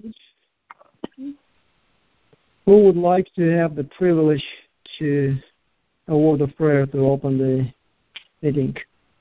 Who would like to have the privilege to a word of prayer to open the meeting?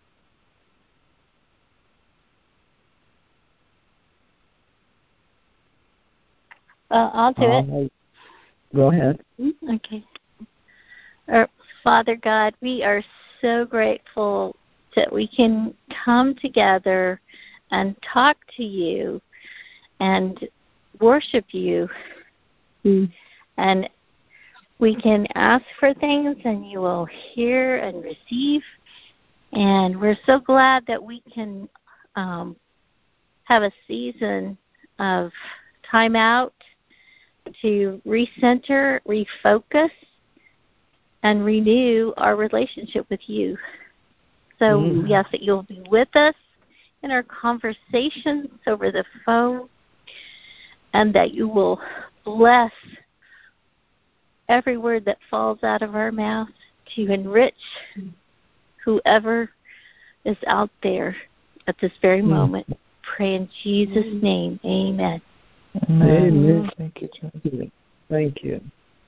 I'll do it. Go ahead. Okay. Father God, we are so grateful that we can come together and talk to you and worship you. And we can ask for things and you will hear and receive. And we're so glad that we can have a season of time out to recenter, refocus, and renew our relationship with you. So we ask that you'll be with us in our conversations over the phone, and that you will bless every word that falls out of our mouth to enrich whoever is out there at this very moment. Pray in Jesus' name. Amen. Amen. Thank you, Jesus. Thank you.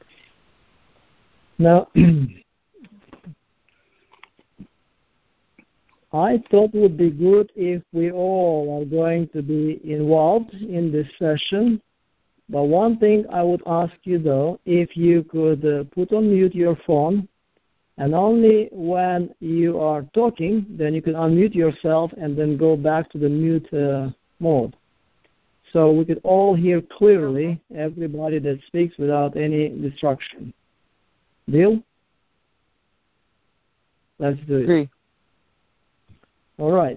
Now, I thought it would be good if we all are going to be involved in this session. But one thing I would ask you, though, if you could put on mute your phone, and only when you are talking, then you can unmute yourself and then go back to the mute mode. So we could all hear clearly everybody that speaks without any distraction. Deal? Let's do it. Agree. All right.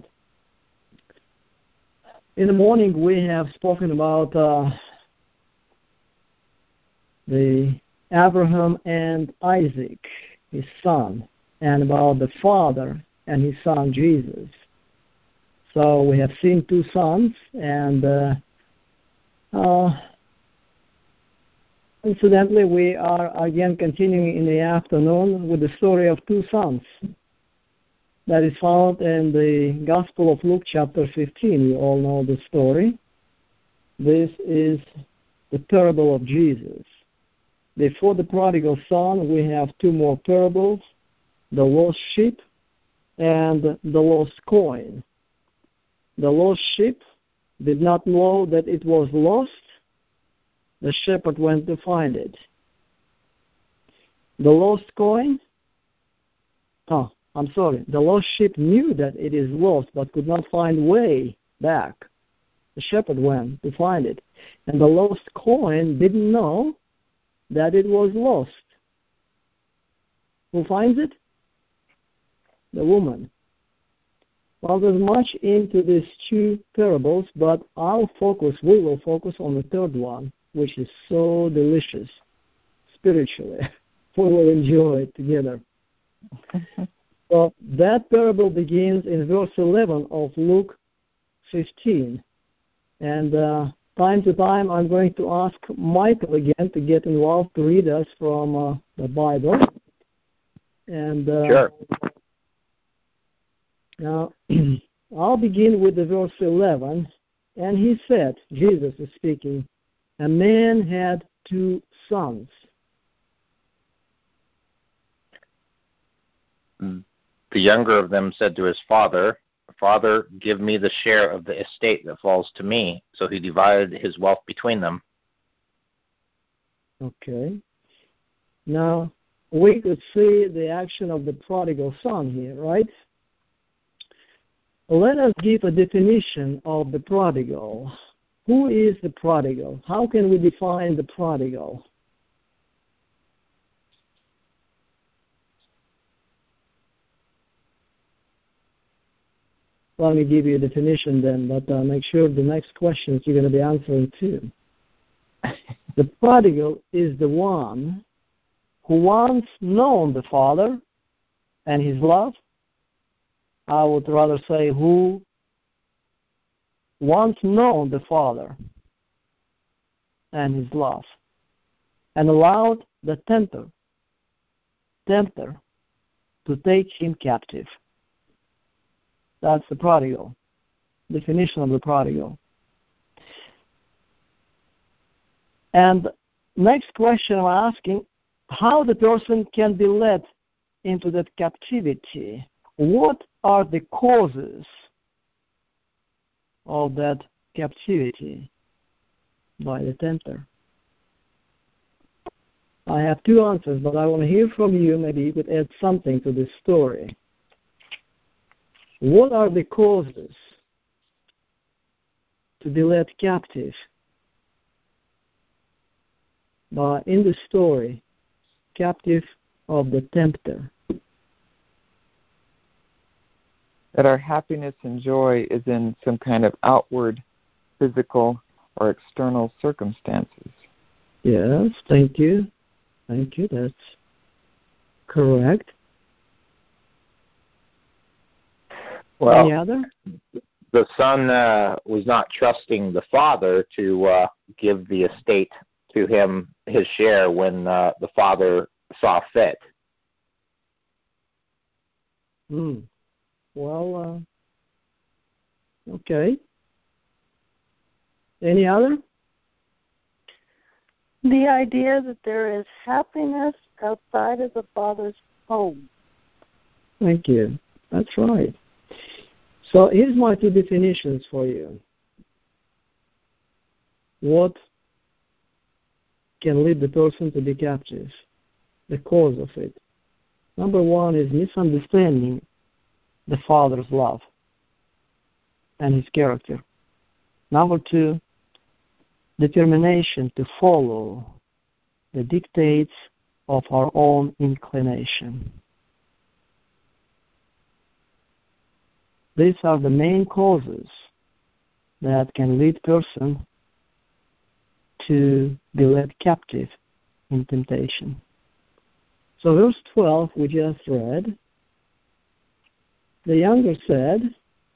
In the morning, we have spoken about the Abraham and Isaac, his son, and about the father and his son Jesus. So we have seen two sons, and incidentally, we are again continuing in the afternoon with the story of two sons that is found in the Gospel of Luke chapter 15. You all know the story. This is the parable of Jesus. Before the prodigal son, we have two more parables, the lost sheep and the lost coin. The lost sheep did not know that it was lost. The shepherd went to find it. The lost coin, the lost sheep knew that it is lost but could not find way back. The shepherd went to find it. And the lost coin didn't know that it was lost. Who finds it? The woman. Well, there's much into these two parables, but we will focus on the third one, which is so delicious spiritually. We will enjoy it together. So that parable begins in verse 11 of Luke 15. And time to time, I'm going to ask Michael again to get involved to read us from the Bible. And sure. Now, I'll begin with the verse 11. And he said, Jesus is speaking, a man had two sons. The younger of them said to his father, Father, give me the share of the estate that falls to me. So he divided his wealth between them. Okay. Now, we could see the action of the prodigal son here, right? Let us give a definition of the prodigal. Who is the prodigal? How can we define the prodigal? Let me give you a definition then, but make sure the next questions you're going to be answering too. The prodigal is the one who once known the Father and his love. I would rather say who once known the Father and his love and allowed the tempter to take him captive. That's the prodigal, definition of the prodigal. And next question I'm asking, how the person can be led into that captivity? What are the causes of that captivity by the tempter? I have two answers, but I want to hear from you. Maybe you could add something to this story. What are the causes to be led captive by, in the story, captive of the tempter? That our happiness and joy is in some kind of outward, physical, or external circumstances. Yes, thank you. Thank you, that's correct. Well, any other? The son was not trusting the father to give the estate to him, his share, when the father saw fit. Well, okay. Any other? The idea that there is happiness outside of the Father's home. Thank you. That's right. So here's my two definitions for you. What can lead the person to be captive? The cause of it. Number one is misunderstanding the Father's love and His character. Number two, determination to follow the dictates of our own inclination. These are the main causes that can lead person to be led captive in temptation. So verse 12 we just read, the younger said,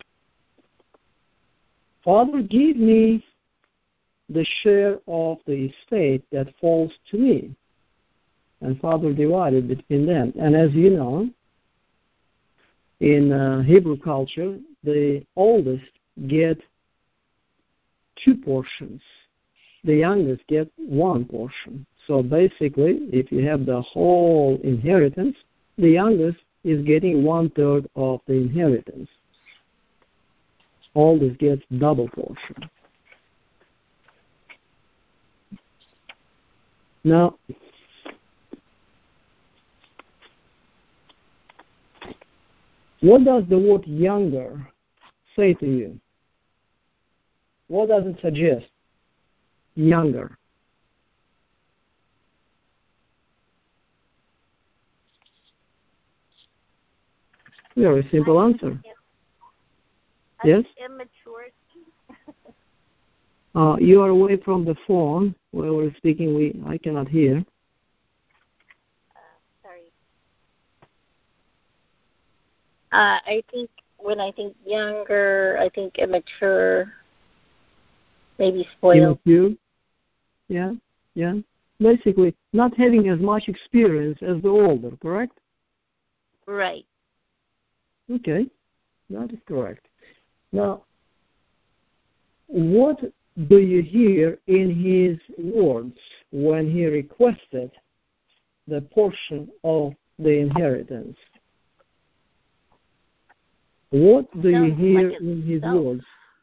Father, give me the share of the estate that falls to me. And Father divided between them. And as you know, in Hebrew culture, the oldest get two portions. The youngest get one portion. So basically, if you have the whole inheritance, the youngest is getting 1/3 of the inheritance. Oldest gets double portion. Now, what does the word younger say to you? What does it suggest? Younger. Very simple answer. Yes? Immaturity. You are away from the phone where we're speaking. I cannot hear. Sorry. I think when I think younger, I think immature, maybe spoiled. Immature. Yeah. Basically, not having as much experience as the older, correct? Right. Okay, that is correct. Now, what do you hear in his words when he requested the portion of the inheritance? What do you hear in his words?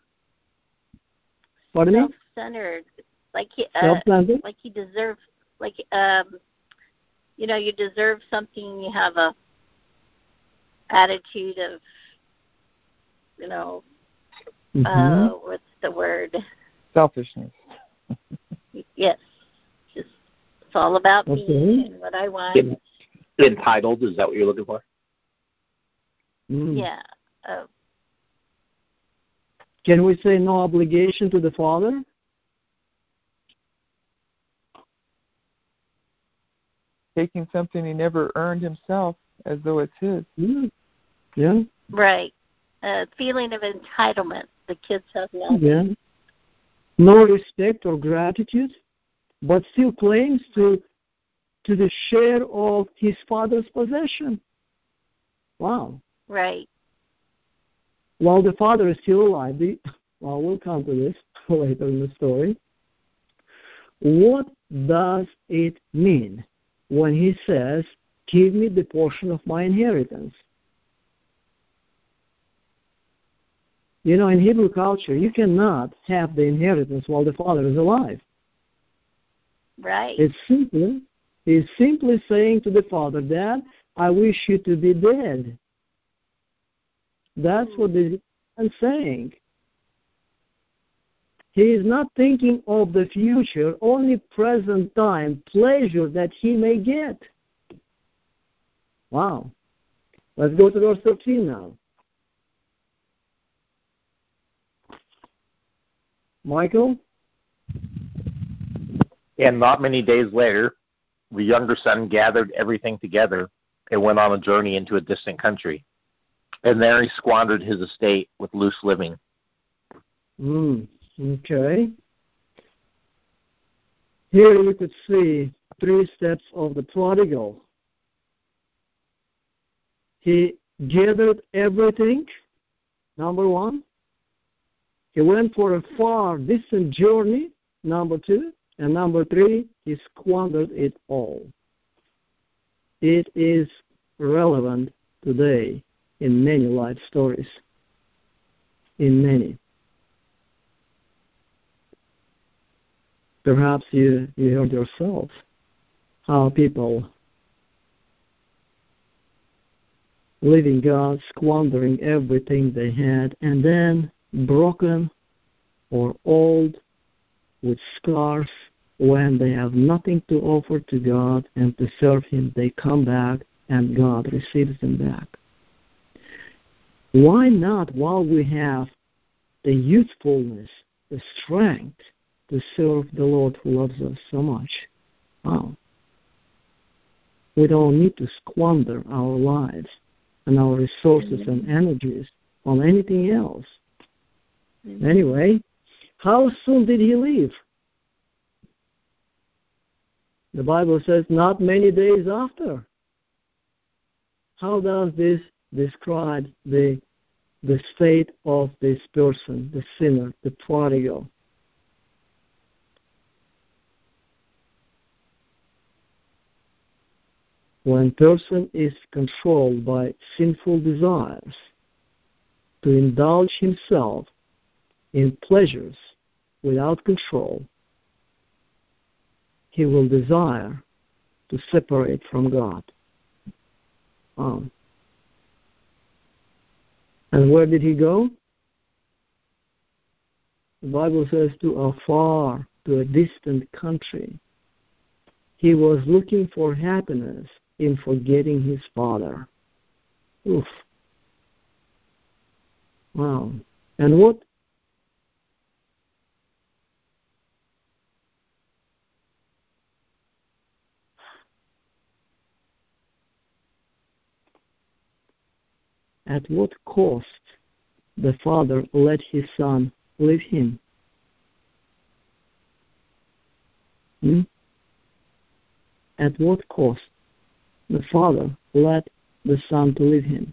Pardon me? Self-centered, like self-centered? like he deserves, like you deserve something. You have a attitude of, what's the word? Selfishness. Yes, just it's all about me and what I want. Entitled, is that what you're looking for? Yeah. Can we say no obligation to the Father? Taking something he never earned himself as though it's his. Yeah. Right. Feeling of entitlement. The kids have now. Yeah. No respect or gratitude, but still claims to the share of his father's possession. Wow. Right. While the father is still alive, we'll come to this later in the story. what does it mean when he says, give me the portion of my inheritance? You know, in Hebrew culture, you cannot have the inheritance while the father is alive. Right. He's simply saying to the father, Dad, I wish you to be dead. That's what the man is saying. He is not thinking of the future, only present time, pleasure that he may get. Wow. Let's go to verse 13 now. Michael? And not many days later, the younger son gathered everything together and went on a journey into a distant country. And there he squandered his estate with loose living. Okay. Here we could see 3 steps of the prodigal. He gathered everything, number 1. He went for a far distant journey, number 2. And number 3, he squandered it all. It is relevant today in many life stories. In many. Perhaps you heard yourself how people leaving God, squandering everything they had, and then broken or old with scars, when they have nothing to offer to God and to serve Him, they come back and God receives them back. Why not, while we have the youthfulness, the strength to serve the Lord who loves us so much? Wow. We don't need to squander our lives and our resources and energies on anything else. Anyway, how soon did he leave? The Bible says not many days after. How does this describe the state of this person, the sinner, the prodigal? When a person is controlled by sinful desires to indulge himself in pleasures without control, he will desire to separate from God. And where did he go? The Bible says to a distant country. He was looking for happiness in forgetting his father. Oof. Wow. And what? At what cost the father let his son leave him? At what cost the father let the son to leave him?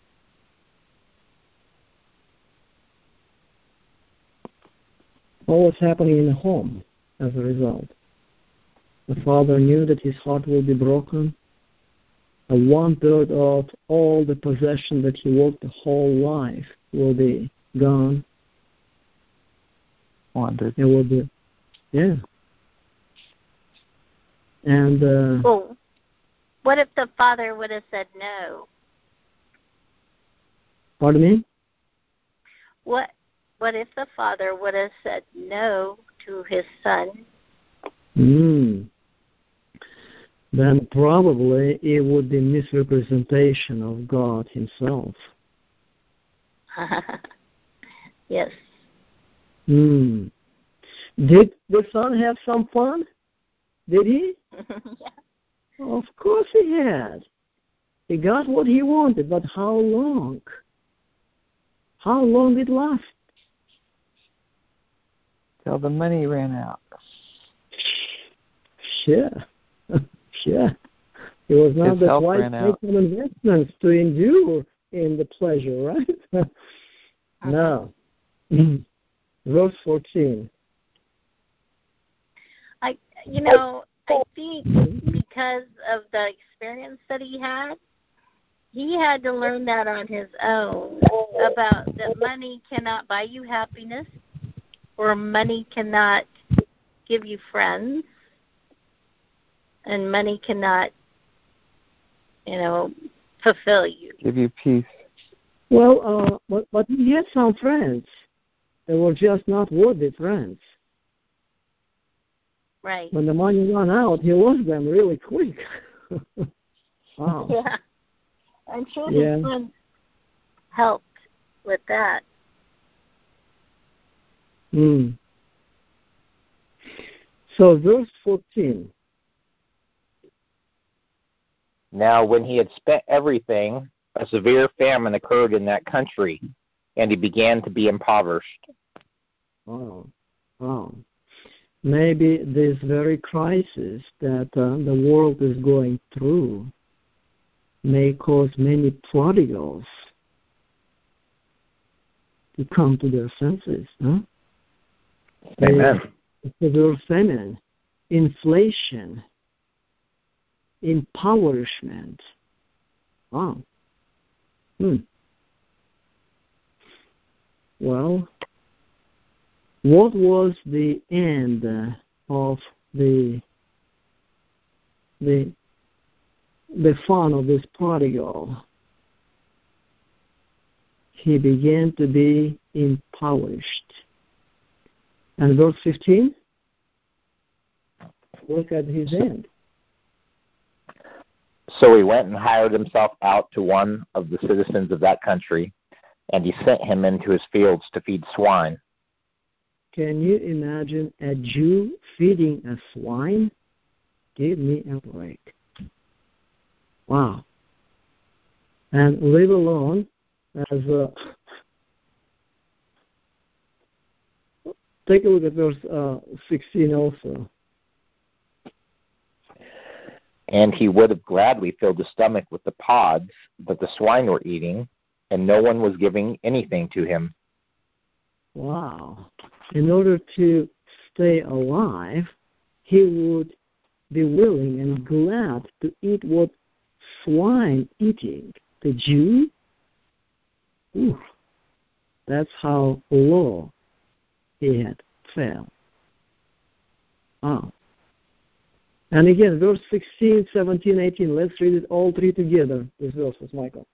What was happening in the home as a result? The father knew that his heart will be broken. 1/3 of all the possession that he worked the whole life will be gone. Wandered. It will be, yeah. And well, what if the father would have said no? Pardon me? What if the father would have said no to his son? Then probably it would be misrepresentation of God Himself. Yes. Did the son have some fun? Did he? Yeah. Of course he had. He got what he wanted, but how long? How long did it last? Till the money ran out. Yeah. Yeah. It was not the quite make some investments to endure in the pleasure, right? No. Verse 14. I think because of the experience that he had to learn that on his own, about that money cannot buy you happiness, or money cannot give you friends, and money cannot, fulfill you. Give you peace. Well, but he had some friends. They were just not worthy friends. Right. When the money ran out, he lost them really quick. Wow. Yeah. I'm sure his friends helped with that. So verse 14. Now when he had spent everything, a severe famine occurred in that country, and he began to be impoverished. Wow. Maybe this very crisis that the world is going through may cause many prodigals to come to their senses. Huh? Amen. Severe famine, inflation, impoverishment. Wow. Well, what was the end of the fun of this prodigal? He began to be impoverished. And verse 15, look at his end. So he went and hired himself out to one of the citizens of that country, and he sent him into his fields to feed swine. Can you imagine a Jew feeding a swine? Give me a break. Wow. And live alone as a... Take a look at verse 16 also. And he would have gladly filled his stomach with the pods that the swine were eating, and no one was giving anything to him. Wow. In order to stay alive, he would be willing and glad to eat what swine eating. The Jew? Ooh, that's how low he had fell. Wow. And again, verse 16, 17, 18. Let's read it all three together. These verses, Michael.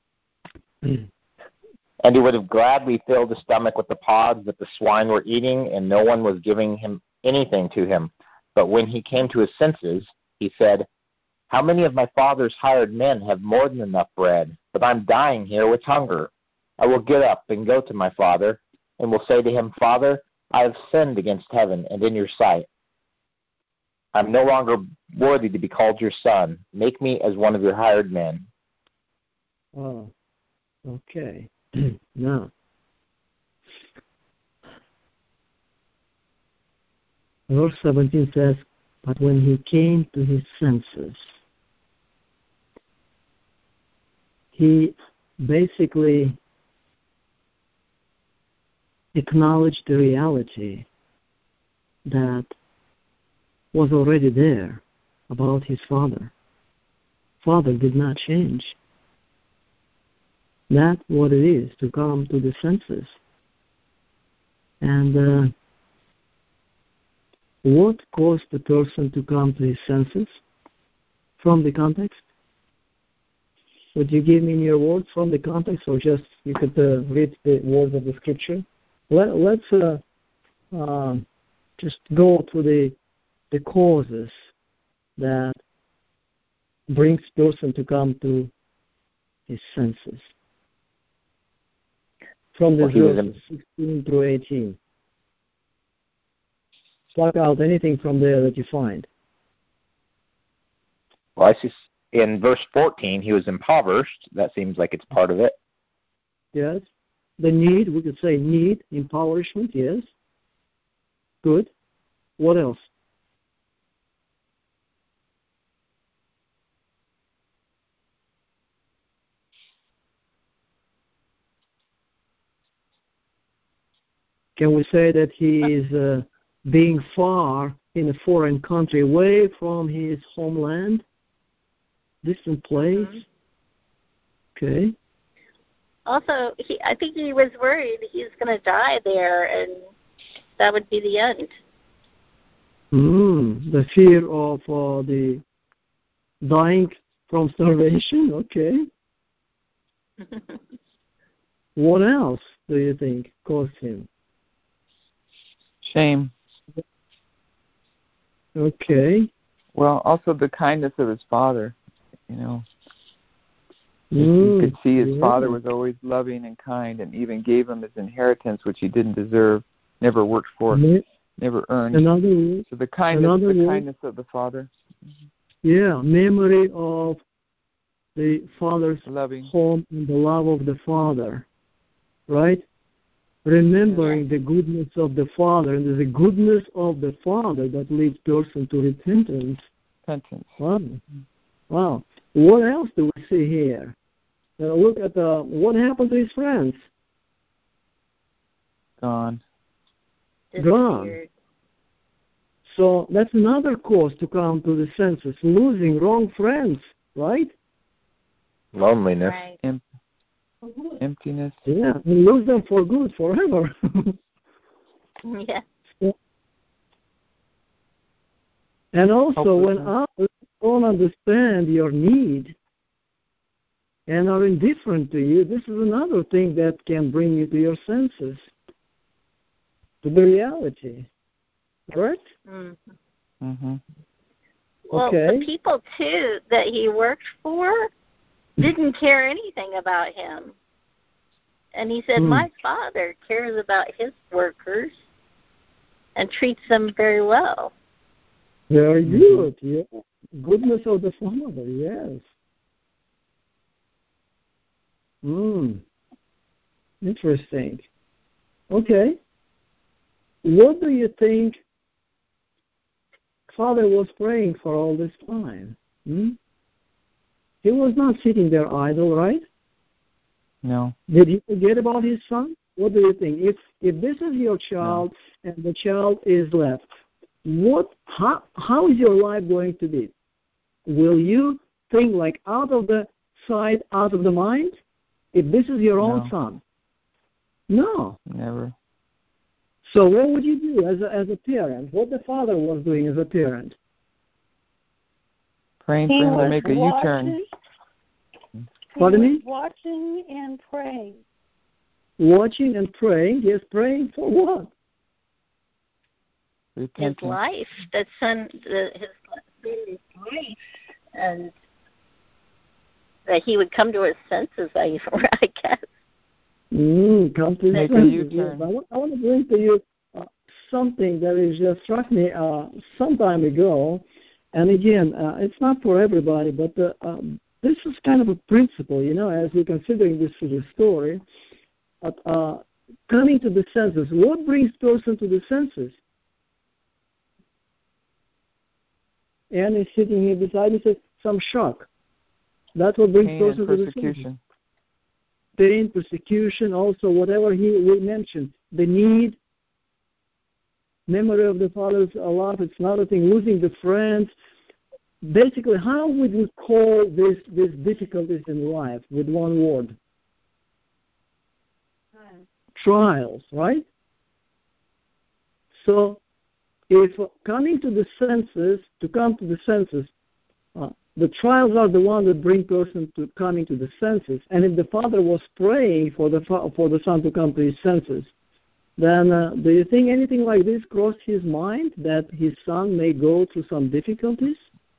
And he would have gladly filled his stomach with the pods that the swine were eating, and no one was giving him anything to him. But when he came to his senses, he said, "How many of my father's hired men have more than enough bread? But I'm dying here with hunger. I will get up and go to my father, and will say to him, 'Father, I have sinned against heaven and in your sight. I'm no longer worthy to be called your son. Make me as one of your hired men.'" Oh, okay. Now, verse 17 says, "But when he came to his senses," he basically acknowledged the reality that was already there about his father. Father did not change. That's what it is to come to the senses. And what caused the person to come to his senses from the context? Would you give me your words from the context, or just you could read the words of the scripture? Let's just go to the causes that brings person to come to his senses. From the verses 16 through 18. Pluck out anything from there that you find. Well, I see in verse 14, he was impoverished. That seems like it's part of it. Yes. The need, we could say need, impoverishment, yes. Good. What else? Can we say that he is being far in a foreign country, away from his homeland, distant place. Mm-hmm. Okay. Also, I think he was worried he's going to die there, and that would be the end. The fear of the dying from starvation. Okay. What else do you think caused him? Shame. Okay. Well, also the kindness of his father, you know. You could see his father was always loving and kind, and even gave him his inheritance, which he didn't deserve, never worked for, never earned. So the kindness of the father. Yeah, memory of the father's loving home and the love of the father, right? Remembering the goodness of the father, and the goodness of the father that leads person to repentance. Wow. What else do we see here? Look at what happened to his friends. Gone. So that's another cause to come to the senses, losing wrong friends, right? Loneliness. Right. Emptiness. Yeah, and lose them for good, forever. Yeah. And also, when others don't understand your need and are indifferent to you, this is another thing that can bring you to your senses, to the reality. Correct? Mm-hmm. Well, okay. The people, too, that he worked for didn't care anything about him. And he said, my father cares about his workers and treats them very well. Very good. Yeah. Goodness of the Father, yes. Interesting. Okay. What do you think Father was praying for all this time? He was not sitting there idle, right? No. Did he forget about his son? What do you think? If this is your child and the child is left, how is your life going to be? Will you think like out of the sight, out of the mind? If this is your own son? No. Never. So what would you do as a parent? What the father was doing as a parent? Praying for him to make a U-turn. Pardon me? Watching and praying. Watching and praying. Yes, praying for what? Repentance. His life, his life, and that he would come to his senses, I guess. Come to make his a senses. U-turn. Yes. I want to bring to you something that has just struck me some time ago. And again, it's not for everybody, but this is kind of a principle, as we're considering this as a story. Coming to the senses. What brings person to the senses? Anne is sitting here beside me, says, some shock. That's what brings person to the senses. Pain, persecution, also whatever we mentioned. The need, memory of the father's love, it's another thing, losing the friends. Basically, how would we call these difficulties in life with one word? Trials, right? So, if coming to the senses, the trials are the ones that bring person to coming to the senses. And if the father was praying for the son to come to his senses, then do you think anything like this crossed his mind, that his son may go through some difficulties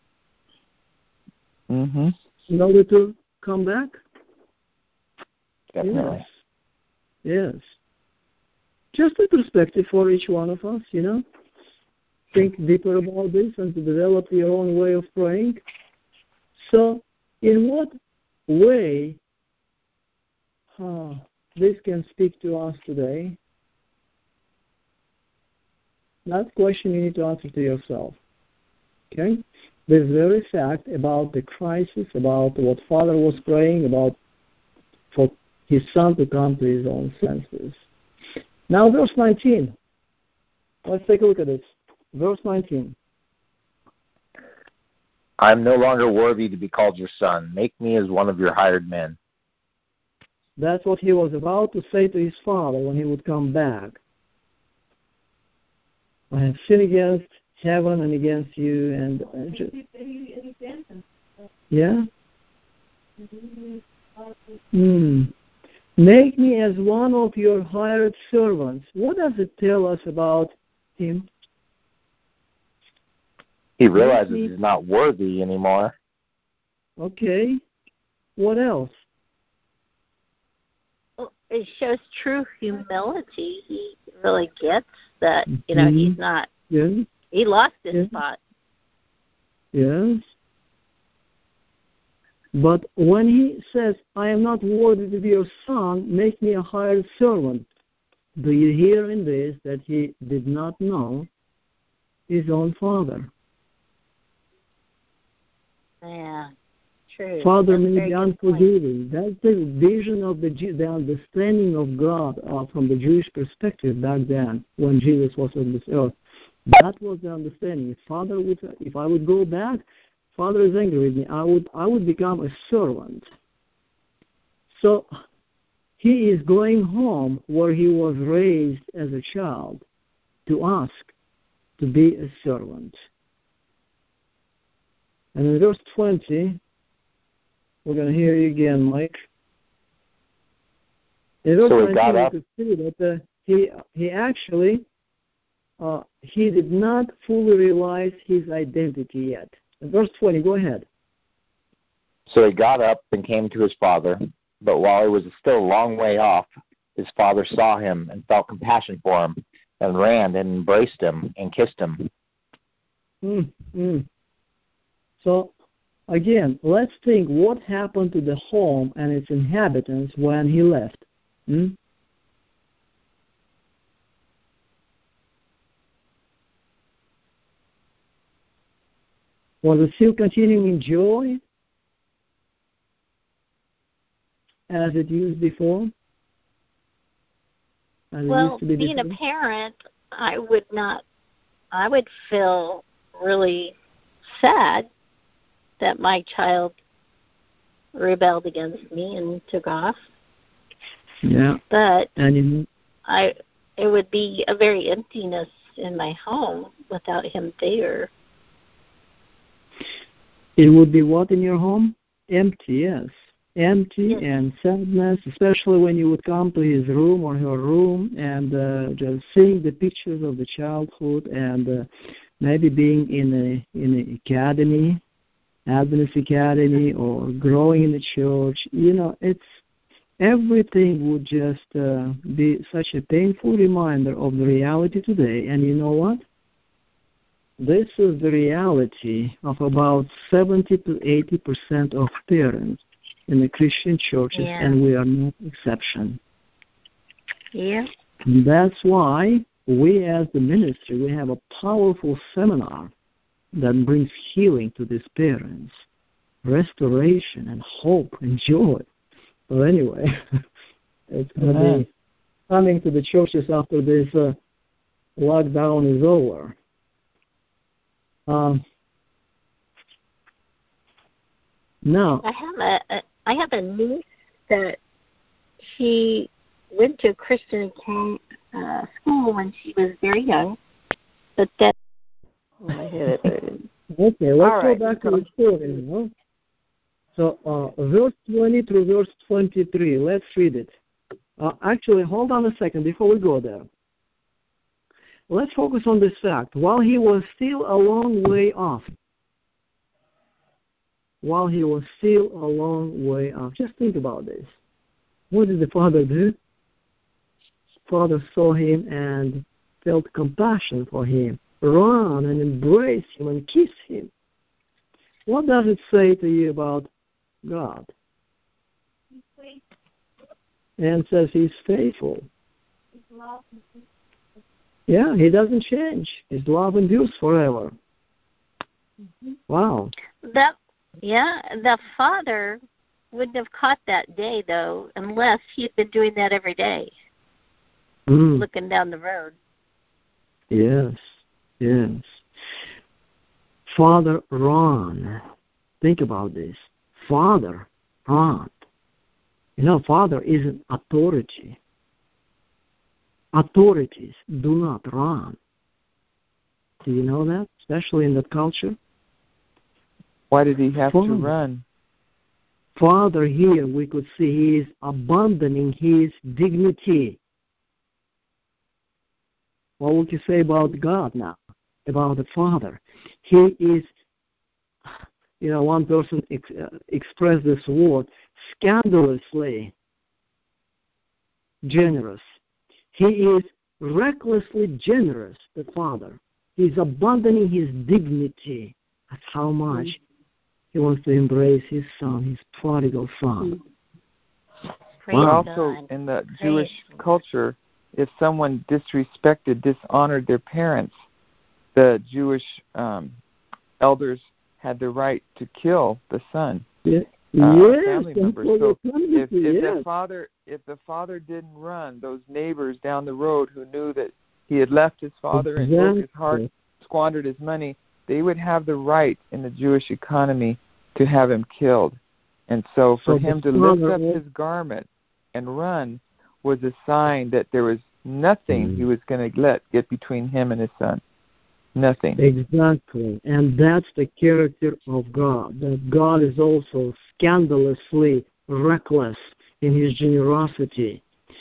in order to come back? Definitely. Yes. Just a perspective for each one of us, Think deeper about this and to develop your own way of praying. So, in what way this can speak to us today? That question you need to answer to yourself. Okay? This very fact about the crisis, about what Father was praying about for his son to come to his own senses. Now, verse 19. Let's take a look at this. Verse 19. I am no longer worthy to be called your son. Make me as one of your hired men. That's what he was about to say to his father when he would come back. I have sinned against heaven and against you, and yeah. Make me as one of your hired servants. What does it tell us about him? He realizes he's not worthy anymore. Okay. What else? Well, it shows true humility. He really gets that, he's not. Yeah. He lost his spot. Yes. But when he says, I am not worthy to be your son, make me a hired servant, do you hear in this that he did not know his own father? Yeah, true. Father may be unforgiving. That's the vision of the understanding of God from the Jewish perspective back then when Jesus was on this earth. That was the understanding. If I would go back, Father is angry with me. I would become a servant. So he is going home where he was raised as a child to ask to be a servant. And in verse 20, we're going to hear you again, Mike. In verse 20, we could see that he actually he did not fully realize his identity yet. In verse 20, go ahead. So he got up and came to his father, but while he was still a long way off, his father saw him and felt compassion for him, and ran and embraced him and kissed him. So, again, let's think what happened to the home and its inhabitants when he left. Was it still continuing in joy as it used before? Well, being a parent, I would feel really sad that my child rebelled against me and took off. Yeah. But it would be a very emptiness in my home without him there. It would be what in your home? Empty, yes. Empty and sadness, especially when you would come to his room or her room and just seeing the pictures of the childhood and maybe being in an academy, Adventist academy, or growing in the church. It's everything would just be such a painful reminder of the reality today. And you know what? This is the reality of about 70 to 80% of parents in the Christian churches, and we are no exception. Yeah. And that's why we as the ministry, we have a powerful seminar that brings healing to these parents, restoration and hope and joy. So anyway, it's going to be coming to the churches after this lockdown is over. Now, I have a niece that she went to a Christian school when she was very young, but that. Okay, let's go back to the story. So, verse 20 through verse 23. Let's read it. Actually, hold on a second before we go there. Let's focus on this fact. While he was still a long way off, just think about this. What did the father do? Father saw him and felt compassion for him, ran and embraced him and kissed him. What does it say to you about God? And says he's faithful. Yeah, he doesn't change. His love endures forever. Wow. The father wouldn't have caught that day, though, unless he had been doing that every day, looking down the road. Yes. Yes. Father Ron. Think about this. Father Ron. Father is an authority. Authorities do not run. Do you know that? Especially in that culture. Why did he have to run? Father here, we could see he is abandoning his dignity. What would you say about God now? About the Father? He is, one person expressed this word, scandalously generous. He is recklessly generous, the Father. He's abandoning his dignity. That's how much he wants to embrace his son, his prodigal son. Also, in the Jewish culture, if someone disrespected, dishonored their parents, the Jewish elders had the right to kill the son, family member. So if the father didn't run, those neighbors down the road who knew that he had left his father and broke his heart, squandered his money, they would have the right in the Jewish economy to have him killed. And so for him to lift up his garment and run was a sign that there was nothing he was going to let get between him and his son. Nothing. Exactly. And that's the character of God, that God is also scandalously reckless in his generosity.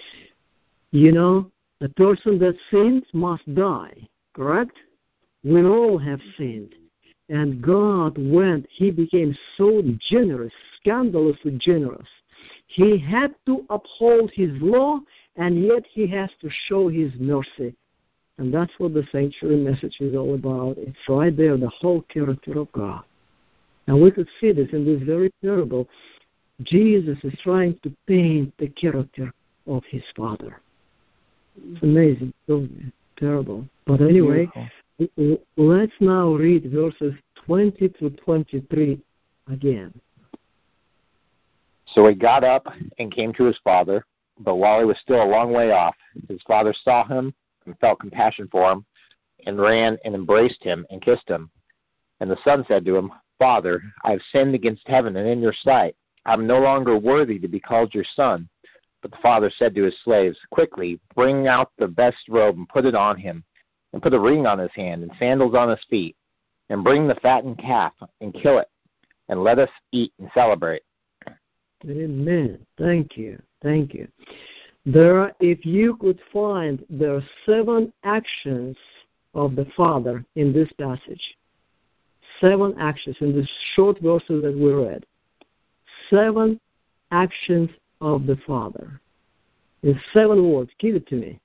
The person that sins must die, correct? We all have sinned. And God he became so generous, scandalously generous. He had to uphold his law, and yet he has to show his mercy. And that's what the sanctuary message is all about. It's right there, the whole character of God. And we could see this in this very parable. Jesus is trying to paint the character of his Father. It's amazing, so terrible. But anyway, let's now read verses 20 to 23 again. So he got up and came to his father, but while he was still a long way off, his father saw him and felt compassion for him, and ran and embraced him and kissed him. And the son said to him, Father, I have sinned against heaven and in your sight. I am no longer worthy to be called your son. But the father said to his slaves, Quickly, bring out the best robe and put it on him, and put a ring on his hand and sandals on his feet, and bring the fattened calf and kill it, and let us eat and celebrate. Amen. Thank you. Thank you. If you could find, there are 7 actions of the Father in this passage. 7 actions in the short verses that we read. 7 actions of the Father. In 7 words. Give it to me.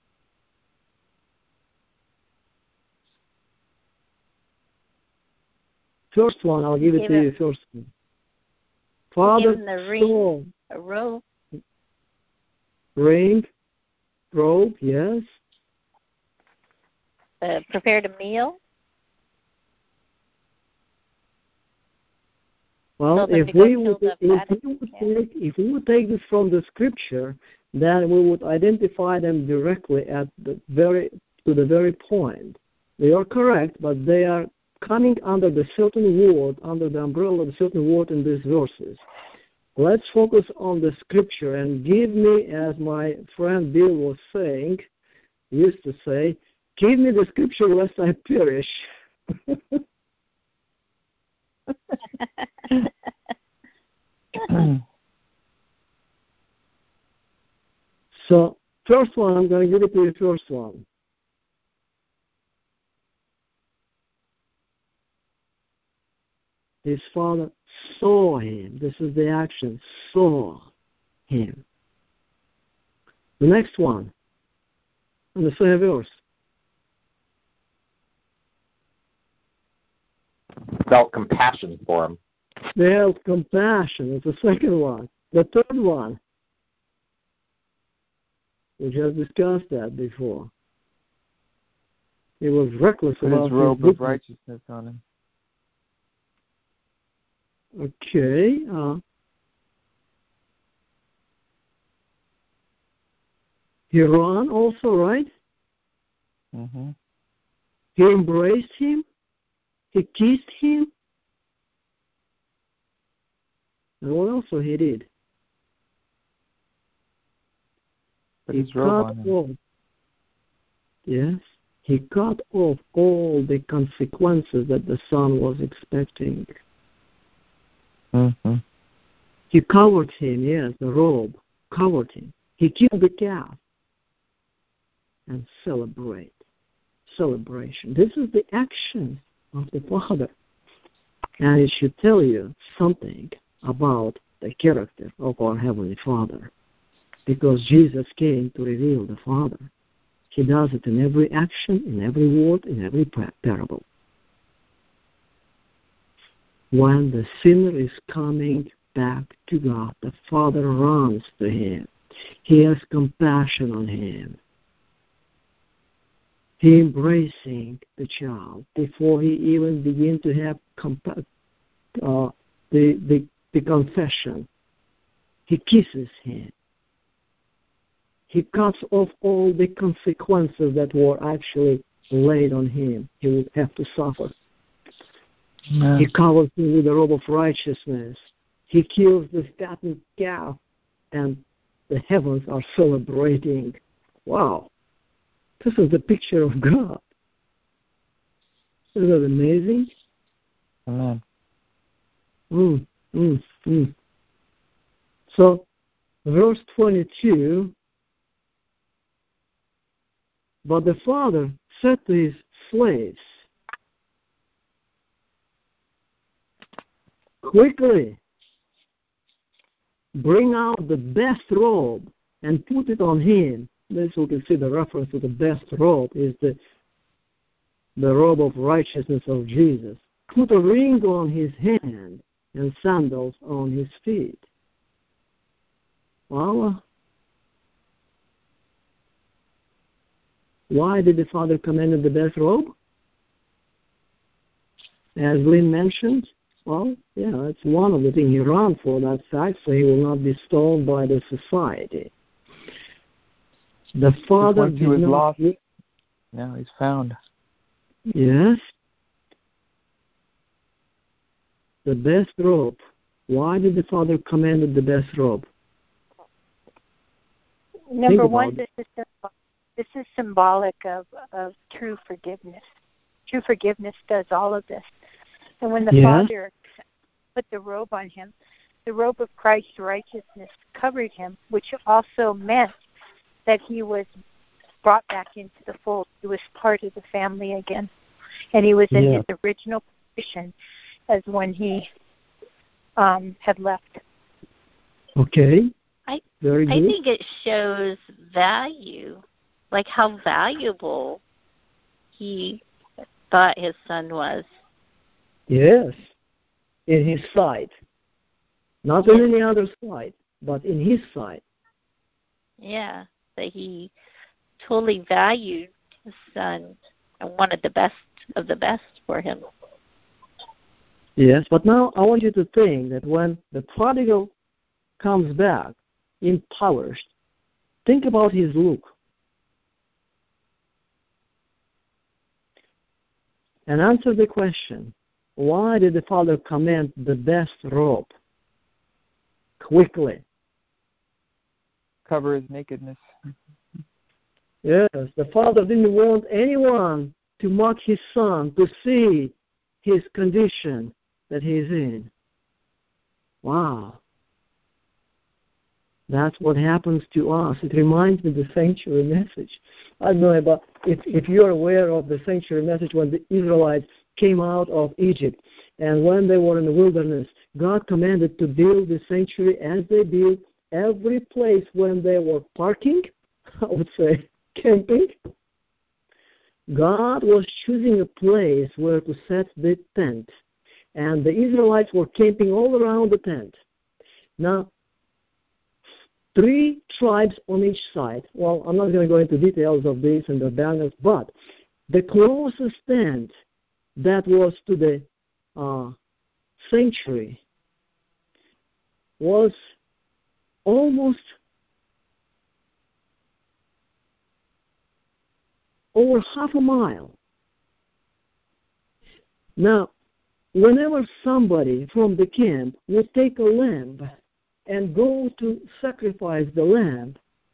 First one, I'll give it to you first. Father saw a robe. Ring, robe, yes. Prepared a meal. Well, if we would take this from the scripture, then we would identify them directly to the very point. They are correct, but they are coming under the certain word, under the umbrella of the certain word in these verses. Let's focus on the scripture and give me, as my friend Bill was saying, used to say, give me the scripture lest I perish. So, first one, I'm going to give it to you first one. His father saw him. This is the action. Saw him. The next one. And the same verse. Felt compassion for him. Felt compassion. It's the second one. The third one. We just discussed that before. He was reckless about his robe of righteousness on him. Okay. He ran also, right? Mm-hmm. He embraced him. He kissed him. And what else he did? He cut off. Yes. He cut off all the consequences that the son was expecting. Mm-hmm. He covered him, yes, the robe, covered him. He killed the calf. And celebration. This is the action of the Father. And it should tell you something about the character of our Heavenly Father. Because Jesus came to reveal the Father. He does it in every action, in every word, in every parable. When the sinner is coming back to God, the Father runs to him. He has compassion on him. He embracing the child before he even begins to have the confession. He kisses him. He cuts off all the consequences that were actually laid on him. He would have to suffer. He covers him with the robe of righteousness. He kills the fattened calf, and the heavens are celebrating. Wow. This is the picture of God. Isn't that amazing? Amen. So, verse 22, but the father said to his slaves, quickly bring out the best robe and put it on him. This we can see the reference to the best robe is the robe of righteousness of Jesus. Put a ring on his hand and sandals on his feet. Well, why did the Father command the best robe? As Lynn mentioned, well, yeah, that's one of the things he ran for, that fact, so he will not be stoned by the society. The Father he was lost. Now he's found. Yes. The best robe. Why did the Father command the best robe? Number one, this is symbolic of true forgiveness. True forgiveness does all of this. And when the Father put the robe on him, the robe of Christ's righteousness covered him, which also meant that he was brought back into the fold. He was part of the family again. And he was in his original position as when he had left. Okay. Very good. I think it shows value, like how valuable he thought his son was. Yes. In his sight. Not in any other sight, but in his sight. Yeah, that he totally valued his son and wanted the best of the best for him. Yes, but now I want you to think that when the prodigal comes back impoverished, think about his look. And answer the question, why did the Father command the best robe? Quickly. Cover his nakedness. Yes, the Father didn't want anyone to mock his son, to see his condition that he is in. Wow. That's what happens to us. It reminds me of the sanctuary message. I don't know about if you're aware of the sanctuary message when the Israelites came out of Egypt and when they were in the wilderness, God commanded to build the sanctuary as they built every place when they were parking, I would say camping. God was choosing a place where to set the tent. And the Israelites were camping all around the tent. Now, 3 tribes on each side. Well, I'm not going to go into details of this and the banners, but the closest tent that was to the sanctuary was almost over half a mile Now, whenever somebody from the camp would take a lamb and go to sacrifice the lamb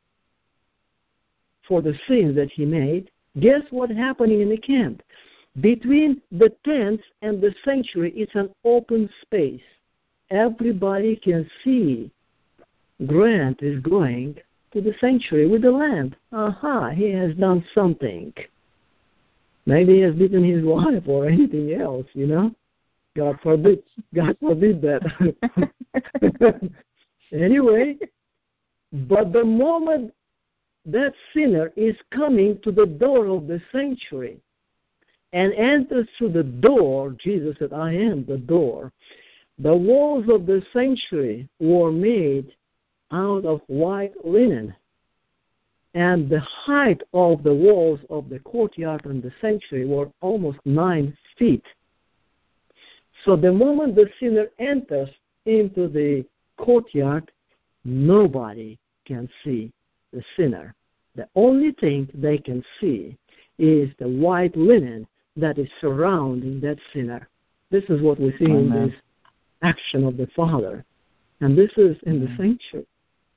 for the sins that he made, guess what happening in the camp? Between the tents and the sanctuary, it's an open space. Everybody can see Grant is going to the sanctuary with the lamb. Aha, he has done something. Maybe he has beaten his wife or anything else, you know. God forbid that. Anyway, but the moment that sinner is coming to the door of the sanctuary and enters through the door, Jesus said, I am the door. The walls of the sanctuary were made out of white linen. And the height of the walls of the courtyard and the sanctuary were almost 9 feet. So the moment the sinner enters into the courtyard, nobody can see the sinner. The only thing they can see is the white linen that is surrounding that sinner. This is what we see in this action of the Father. And this is in the sanctuary.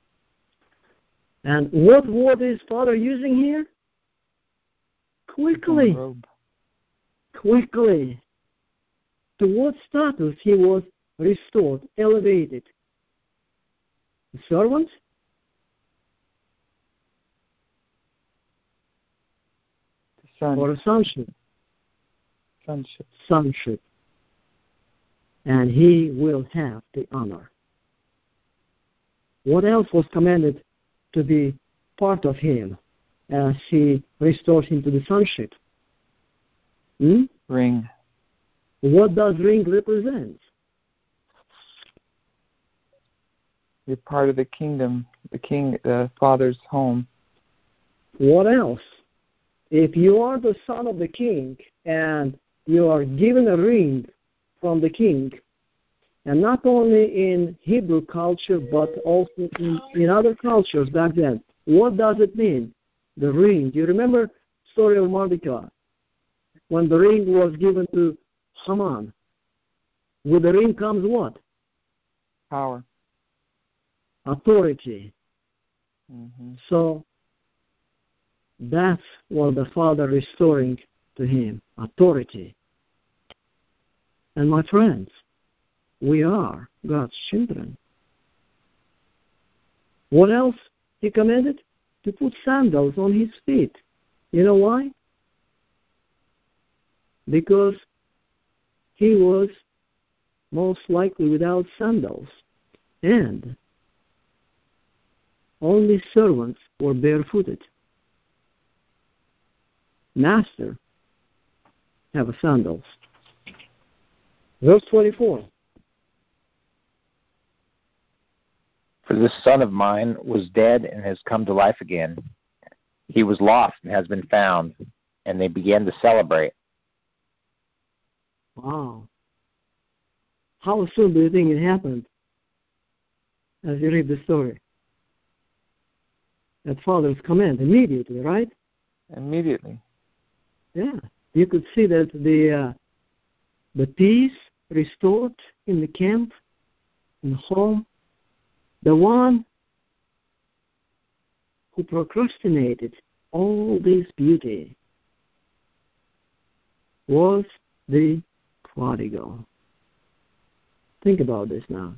And what word is Father using here? Quickly. Quickly. To what status he was restored, elevated? The servant? The son. Or a sonship? Sonship. Sonship. And he will have the honor. What else was commanded to be part of him as he restores him to the sonship? Ring. What does ring represent? You're part of the kingdom, the Father's home. What else? If you are the son of the king and you are given a ring from the king, and not only in Hebrew culture but also in other cultures back then, what does it mean? The ring. Do you remember the story of Mordecai? When the ring was given to Haman, with the ring comes what? Power. Authority. Mm-hmm. So that's what the Father restoring to him, authority. And my friends, we are God's children. What else he commanded? To put sandals on his feet. You know why? Because he was most likely without sandals. And only servants were barefooted. Master have sandals. Verse 24. For this son of mine was dead and has come to life again. He was lost and has been found. And they began to celebrate. Wow. How soon do you think it happened? As you read the story. At Father's command, immediately, right? Immediately. Yeah. You could see that the peace restored in the camp, in the home. The one who procrastinated all this beauty was the prodigal. Think about this now.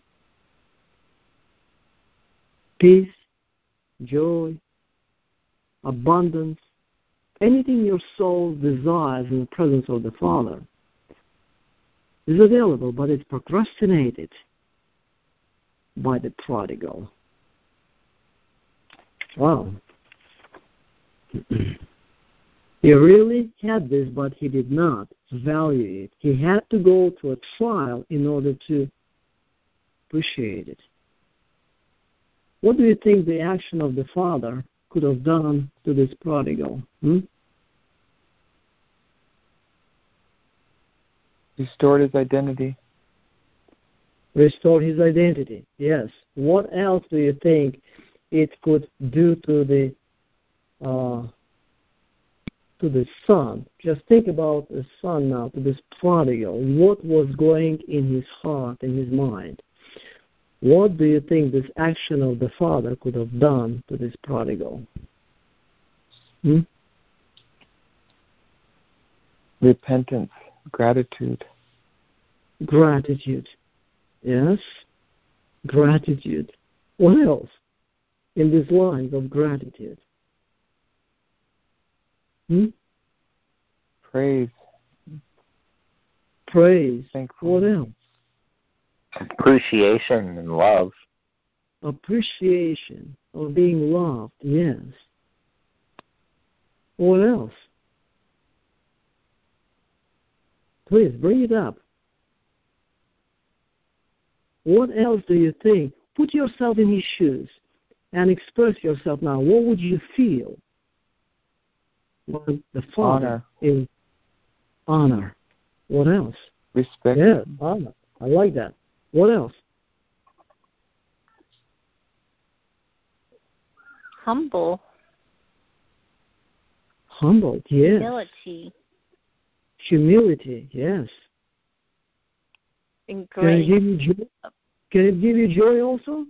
Peace, joy, abundance, anything your soul desires in the presence of the Father is available, but it's procrastinated by the prodigal. Wow. He really had this, but he did not value it. He had to go through a trial in order to appreciate it. What do you think the action of the Father could have done to this prodigal? Restored his identity. Restore his identity, yes. What else do you think it could do to the to the son. Just think about the son now, to this prodigal. What was going in his heart, in his mind? What do you think this action of the father could have done to this prodigal? Repentance, gratitude. Gratitude. Yes, gratitude. What else in these lines of gratitude? Praise. Praise. Thankful. What else? Appreciation and love. Appreciation of being loved, yes. What else? Please, bring it up. What else do you think? Put yourself in his shoes and express yourself now. What would you feel when the Father is honor? What else? Respect. Yeah, honor. I like that. What else? Humble. Humble, yes. Humility. Humility, yes. And Can it give you joy? Can it give you joy also?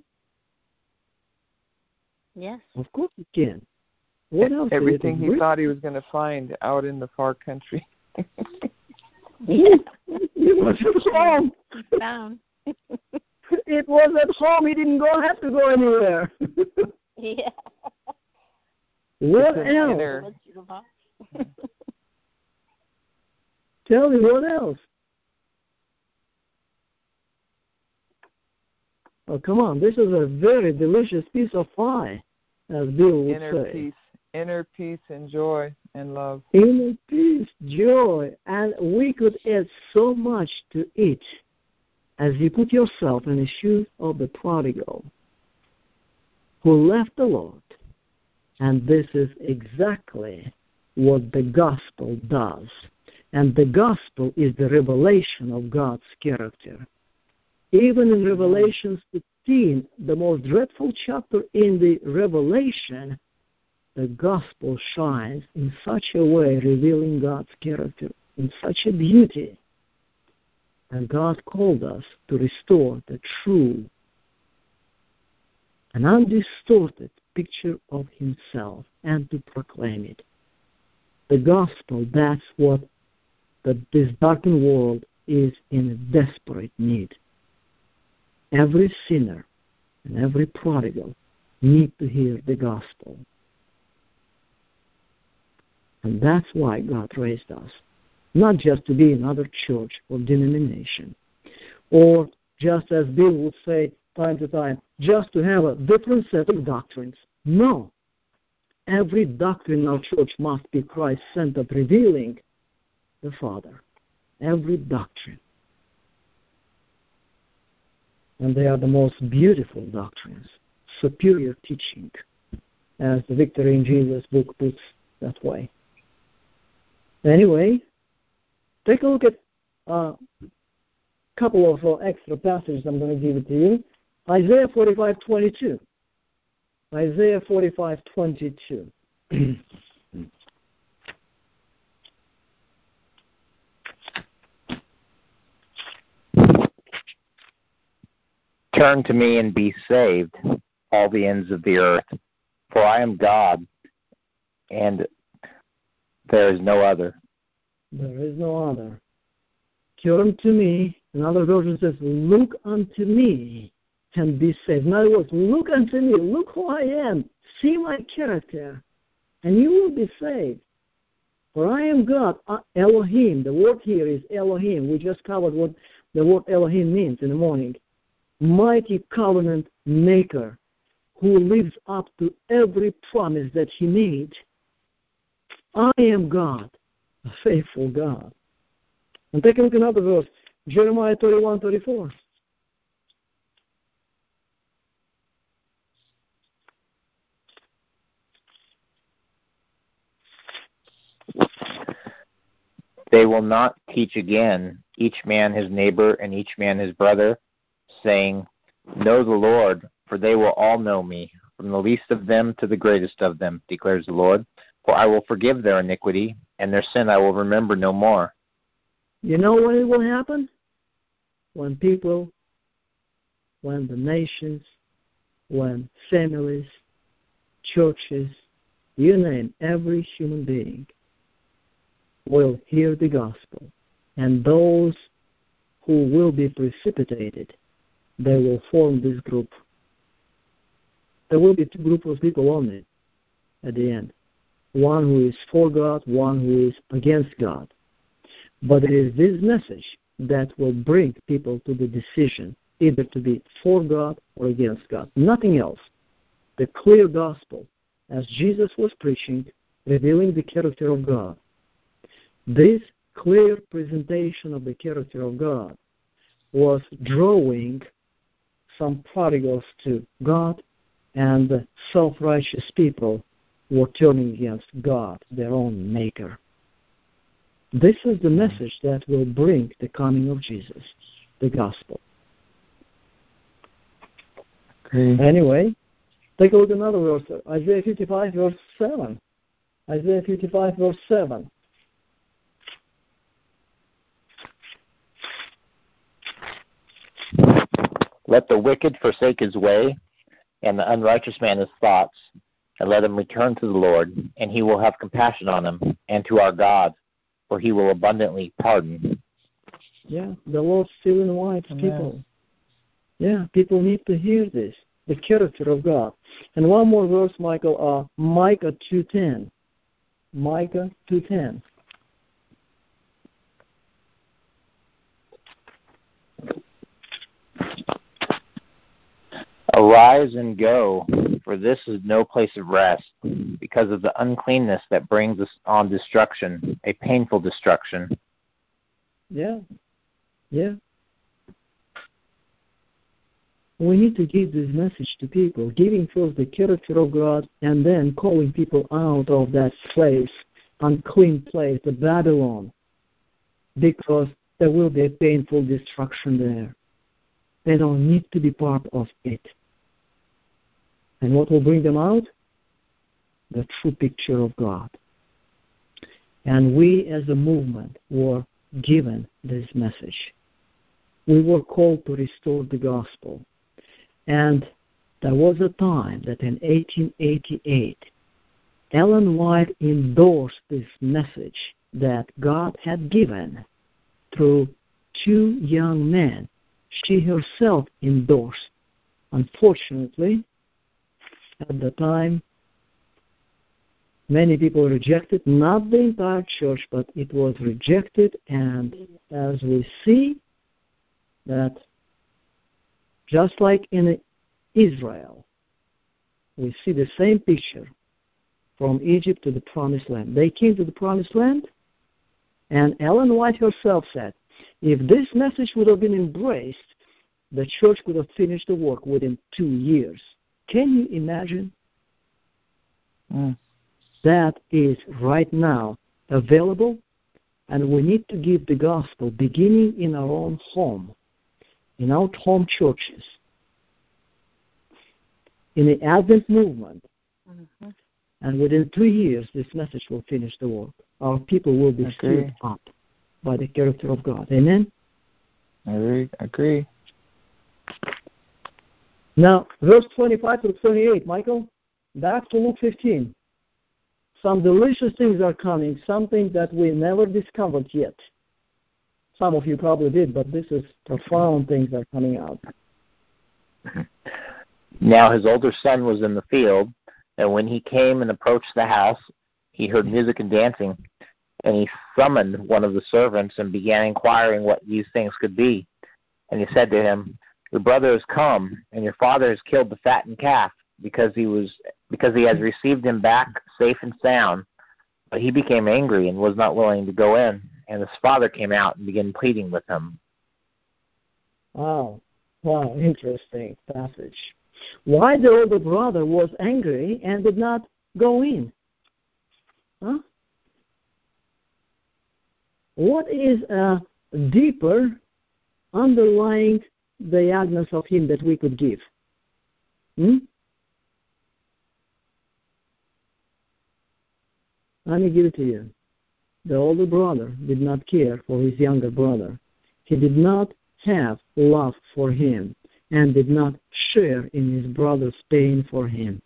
Yes. Of course it can. What else? Everything he thought he was going to find out in the far country. It was at home. He found. It was at home. He didn't have to go anywhere. Yeah. What else? Tell me what else. Oh, come on. This is a very delicious piece of pie, as Bill would say. Inner peace and joy and love. Inner peace, joy. And we could add so much to it as you put yourself in the shoes of the prodigal who left the Lord. And this is exactly what the gospel does. And the gospel is the revelation of God's character. Even in Revelation 16, the most dreadful chapter in the Revelation, the gospel shines in such a way, revealing God's character in such a beauty. And God called us to restore the true and undistorted picture of himself and to proclaim it. The gospel, that's what this darkened world is in a desperate need. Every sinner and every prodigal need to hear the gospel. And that's why God raised us. Not just to be another church or denomination, or just as Bill would say time to time, just to have a different set of doctrines. No. Every doctrine in our church must be Christ-centered, revealing the Father. Every doctrine. And they are the most beautiful doctrines, superior teaching, as the Victory in Jesus book puts that way. Anyway, take a look at a couple of extra passages I'm going to give it to you. Isaiah 45:22. Isaiah 45:22. Turn to me and be saved, all the ends of the earth, for I am God, and there is no other. There is no other. Turn to me. Another version says, look unto me and be saved. In other words, look unto me. Look who I am. See my character, and you will be saved. For I am God, Elohim. The word here is Elohim. We just covered what the word Elohim means in the morning. Mighty covenant maker who lives up to every promise that he made. I am God, a faithful God. And take a look at another verse, Jeremiah 31:34. They will not teach again, each man his neighbor and each man his brother, saying, know the Lord, for they will all know me, from the least of them to the greatest of them, declares the Lord. For I will forgive their iniquity, and their sin I will remember no more. You know when it will happen? When people, when the nations, when families, churches, you name every human being will hear the gospel. And those who will be precipitated, they will form this group. There will be two groups of people only at the end. One who is for God, one who is against God. But it is this message that will bring people to the decision either to be for God or against God. Nothing else. The clear gospel, as Jesus was preaching, revealing the character of God. This clear presentation of the character of God was drawing some prodigals to God, and the self-righteous people were turning against God, their own maker. This is the message that will bring the coming of Jesus, the gospel. Okay. Anyway, take a look at another verse, Isaiah 55, verse 7. Isaiah 55, verse 7. Let the wicked forsake his way, and the unrighteous man his thoughts, and let him return to the Lord, and he will have compassion on him, and to our God, for he will abundantly pardon. Yeah, the Lord still invites people. Yeah, people need to hear this, the character of God. And one more verse, Michael, Micah 2:10. Micah 2:10. Arise and go, for this is no place of rest, because of the uncleanness that brings us on destruction, a painful destruction. Yeah. We need to give this message to people, giving first the character of God, and then calling people out of that place, unclean place, the Babylon, because there will be a painful destruction there. They don't need to be part of it. And what will bring them out? The true picture of God. And we as a movement were given this message. We were called to restore the gospel. And there was a time that in 1888, Ellen White endorsed this message that God had given through two young men. She herself endorsed. Unfortunately, at the time, many people rejected, not the entire church, but it was rejected. And as we see that just like in Israel, we see the same picture from Egypt to the Promised Land. They came to the Promised Land, and Ellen White herself said, if this message would have been embraced, the church could have finished the work within 2 years. Can you imagine? That is right now available, and we need to give the gospel beginning in our own home, in our home churches, in the Advent movement. And within 2 years, this message will finish the work. Our people will be stirred up by the character of God. Amen? I agree. Now, verse 25 to 28, Michael, back to Luke 15. Some delicious things are coming, something that we never discovered yet. Some of you probably did, but this is profound things are coming out. Now his older son was in the field, and when he came and approached the house, he heard music and dancing. And he summoned one of the servants and began inquiring what these things could be. And he said to him, your brother has come, and your father has killed the fattened calf, because he has received him back safe and sound. But he became angry and was not willing to go in. And his father came out and began pleading with him. Wow, interesting passage. Why the older brother was angry and did not go in? Huh? What is a deeper underlying diagnosis of him that we could give? let me give it to you. The older brother did not care for his younger brother. He did not have love for him and did not share in his brother's pain for him.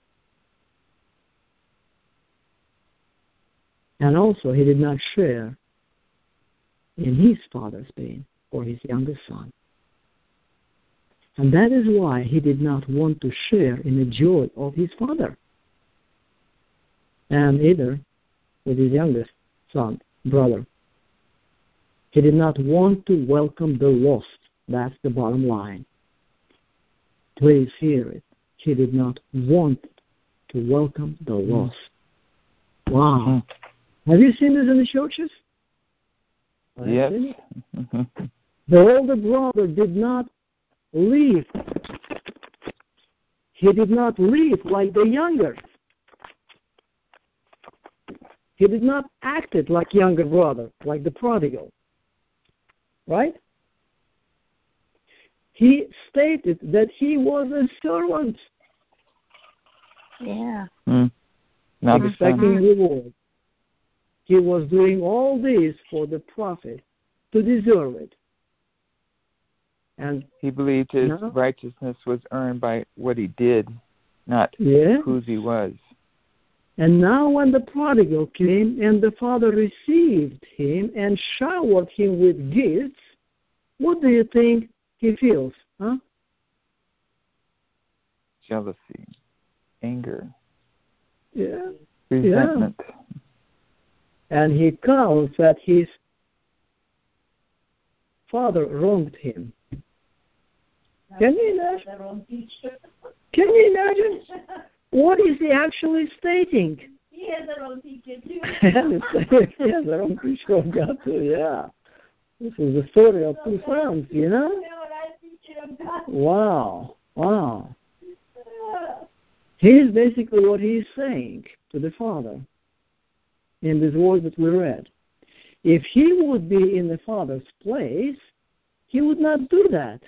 And also, he did not share in his father's pain for his younger son. And that is why he did not want to share in the joy of his father. And either with his youngest son, brother. He did not want to welcome the lost. That's the bottom line. Please hear it. He did not want to welcome the lost. Wow. Have you seen this in the churches? Yes. The older brother did not leave. He did not leave like the younger. He did not act it like younger brother, like the prodigal. Right? He stated that he was a servant. Yeah. Not expecting reward. He was doing all this for the profit, to deserve it. And he believed his righteousness was earned by what he did, not whose he was. And now when the prodigal came and the father received him and showered him with gifts, what do you think he feels? Huh? Jealousy, anger, resentment. Yeah. And he counts that his father wronged him. Can you imagine? Can you imagine? What is he actually stating? He has a wrong teacher too. He has a wrong teacher of God too, yeah. This is the story of two sons, you know? Wow. Here's basically what he's saying to the father in this word that we read. If he would be in the father's place, he would not do that.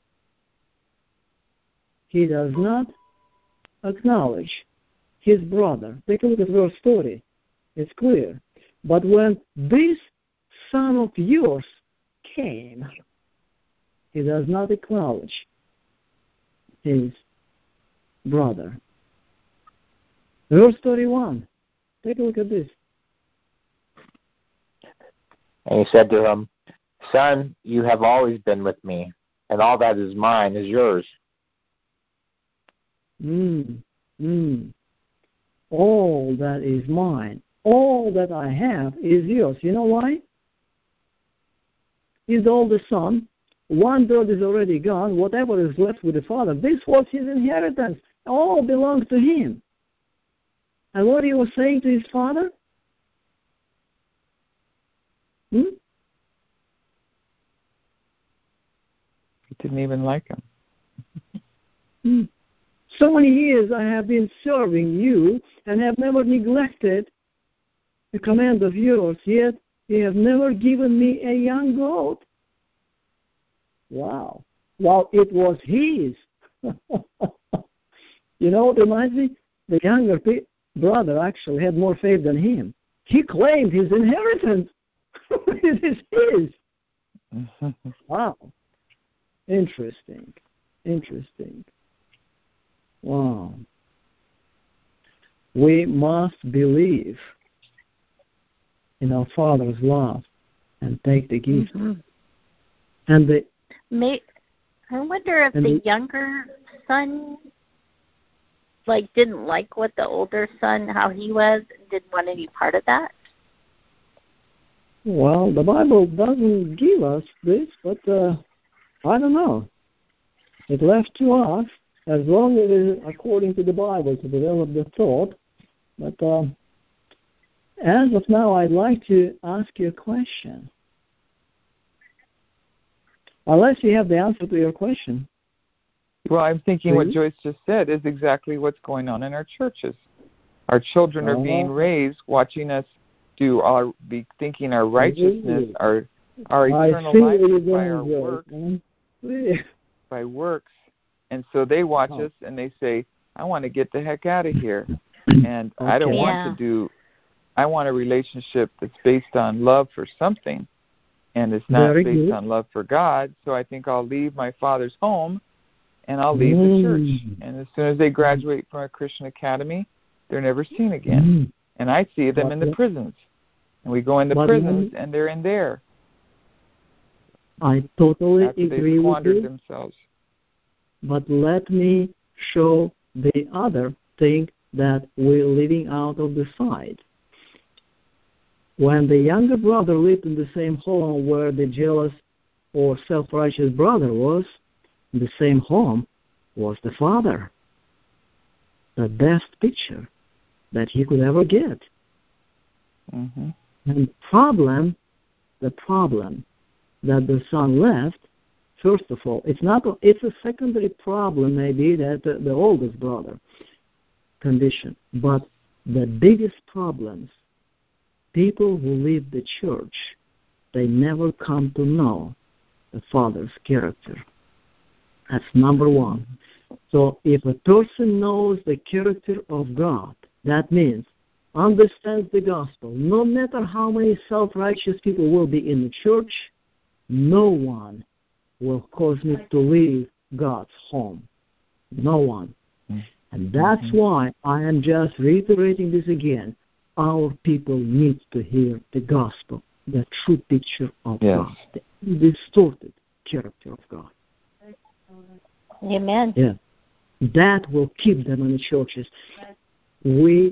He does not acknowledge his brother. Take a look at verse 40. It's clear. But when this son of yours came, he does not acknowledge his brother. Verse 31. Take a look at this. And he said to him, Son, you have always been with me, and all that is mine is yours. All that is mine, all that I have is yours. You know why? He's the oldest son. One third is already gone. Whatever is left with the father, this was his inheritance. All belongs to him. And what he was saying to his father? He didn't even like him. So many years I have been serving you and have never neglected the command of yours, yet you have never given me a young goat. Wow. Well, it was his. You know what reminds me? The younger brother actually had more faith than him. He claimed his inheritance. It is his. Wow. Interesting. Wow. We must believe in our Father's love and take the gift. And I wonder if the younger son didn't like what the older son, how he was, and didn't want any part of that. Well, the Bible doesn't give us this, but I don't know. It left to us, as long as it is according to the Bible, to develop the thought. But as of now, I'd like to ask you a question. Unless you have the answer to your question. Well, I'm thinking what Joyce just said is exactly what's going on in our churches. Our children are being raised, watching us be thinking our righteousness, our eternal life is by our works, by works. And so they watch us and they say, I want to get the heck out of here. And I don't want to do I want a relationship that's based on love for something, and it's not based on love for God. So I think I'll leave my father's home, and I'll leave the church. And as soon as they graduate from a Christian academy, they're never seen again. And I see them in the prisons. And we go in the prisons, and they're in there. I totally agree with you. Themselves. But let me show the other thing that we're leaving out of the side. When the younger brother lived in the same home where the jealous or self-righteous brother was, in the same home was the father. The best picture that he could ever get. Mm-hmm. And the problem that the son left, first of all, it's a secondary problem maybe that the oldest brother condition. But the biggest problems, people who leave the church, they never come to know the father's character. That's number one. So if a person knows the character of God, that means understands the gospel, no matter how many self-righteous people will be in the church, no one will cause me to leave God's home. No one. And that's why I am just reiterating this again. Our people need to hear the gospel, the true picture of God, the distorted character of God. Amen. Yeah. That will keep them in the churches. We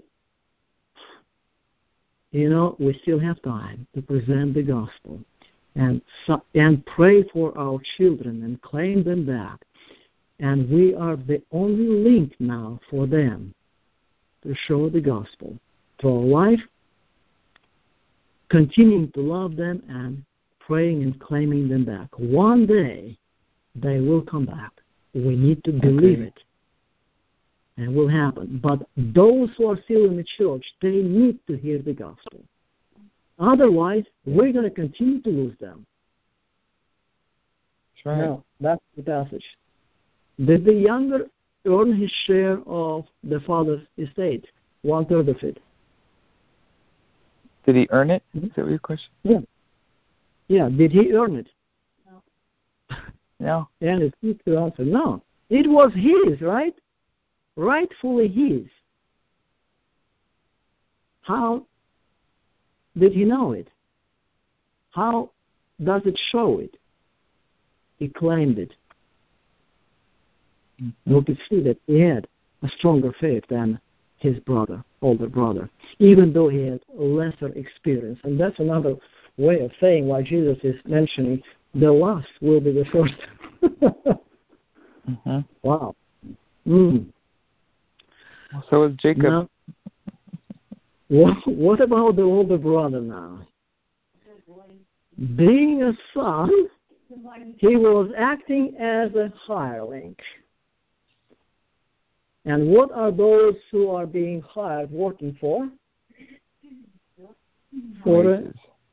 still have time to present the gospel and pray for our children and claim them back. And we are the only link now for them to show the gospel through our life, continuing to love them and praying and claiming them back. One day they will come back. We need to believe it. And it will happen. But those who are still in the church, they need to hear the gospel. Otherwise, we're going to continue to lose them. That's right. Now, that's the passage. Did the younger earn his share of the father's estate, 1/3 of it? Did he earn it? Is that your question? Yeah. Yeah, did he earn it? No. And it's easy to answer, no. It was his, right? Rightfully his. How did he know it? How does it show it? He claimed it. You could see that he had a stronger faith than his brother, older brother, even though he had lesser experience. And that's another way of saying why Jesus is mentioning the last will be the first. Wow. So is Jacob. Now, what about the older brother now? Being a son, he was acting as a hireling. And what are those who are being hired working for? For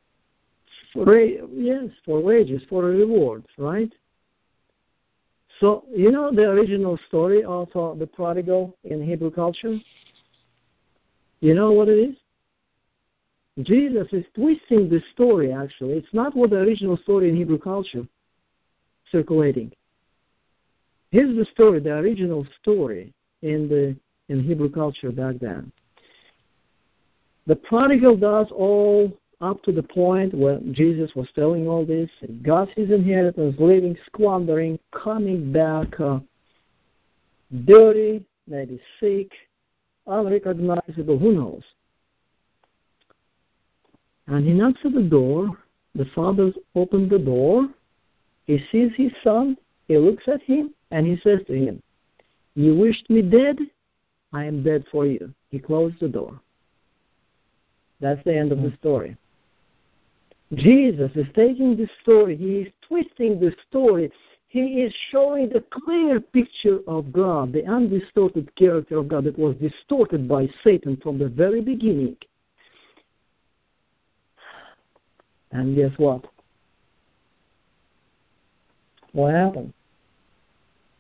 wages, for rewards, right? So, you know the original story of the prodigal in Hebrew culture? You know what it is? Jesus is twisting the story, actually. It's not what the original story in Hebrew culture circulating. Here's the story, the original story in Hebrew culture back then. The prodigal does all up to the point when Jesus was telling all this. He got his inheritance, living, squandering, coming back dirty, maybe sick, unrecognizable, who knows. And he knocks at the door. The father opens the door. He sees his son. He looks at him, and he says to him, "You wished me dead? I am dead for you." He closed the door. That's the end of the story. Jesus is taking the story. He is twisting the story. He is showing the clear picture of God, the undistorted character of God that was distorted by Satan from the very beginning. And guess what? What happened?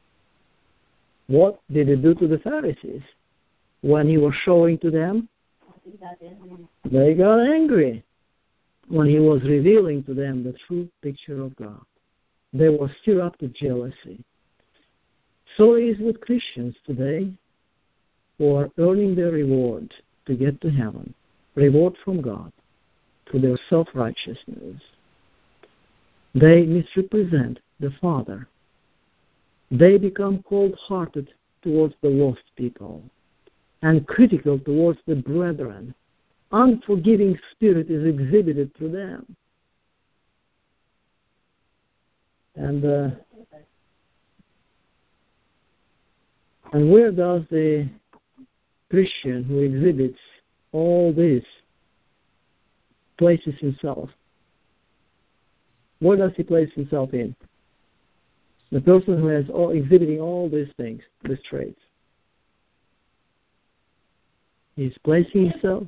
What did he do to the Pharisees when he was showing to them They got angry when he was revealing to them the true picture of God. They were stirred up to jealousy. So it is with Christians today who are earning their reward to get to heaven, reward from God, through their self-righteousness. They misrepresent the Father. They become cold-hearted towards the lost people and critical towards the brethren. Unforgiving spirit is exhibited through them. And where does the Christian who exhibits all this places himself? Where does he place himself in? The person who is exhibiting all these things, these traits. He's placing himself.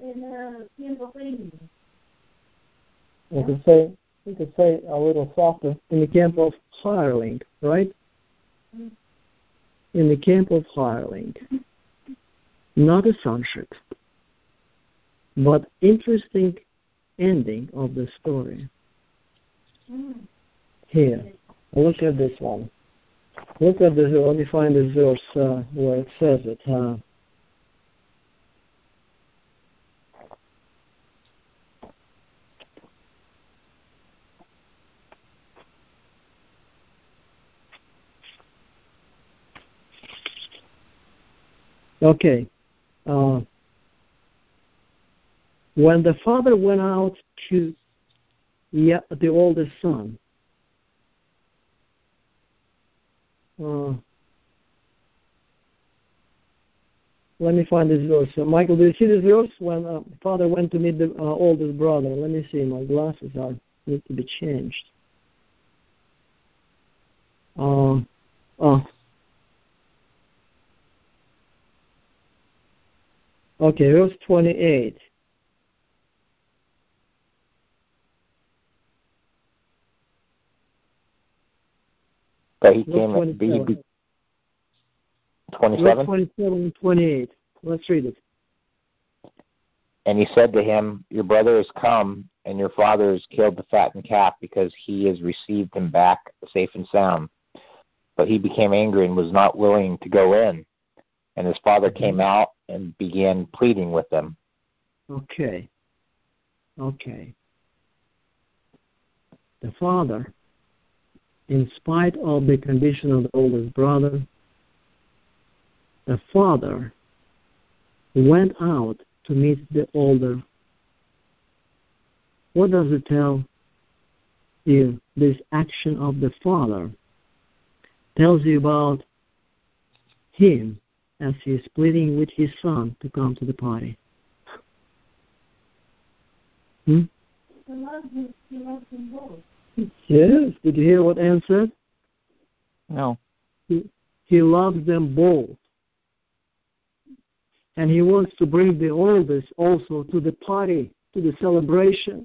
We could say a little softer, in the camp of hireling, right? In the camp of hireling. Not a sonship, but interesting ending of the story. Here, look at this one. Look at this. Let me find this verse where it says it. Okay. When the father went out to the oldest son, let me find this verse. Michael, do you see this verse? When father went to meet the oldest brother. Let me see. My glasses need to be changed. Okay, verse 28. But he came at 27. 27 and 28. Let's read it. And he said to him, your brother has come, and your father has killed the fattened calf, because he has received him back safe and sound. But he became angry and was not willing to go in. And his father came out and began pleading with them. Okay. The father, in spite of the condition of the oldest brother, the father went out to meet the older. What does it tell you? This action of the father tells you about him as he is pleading with his son to come to the party. He loves them both. Yes. Did you hear what Anne said? No. He loves them both. And he wants to bring the oldest also to the party, to the celebration.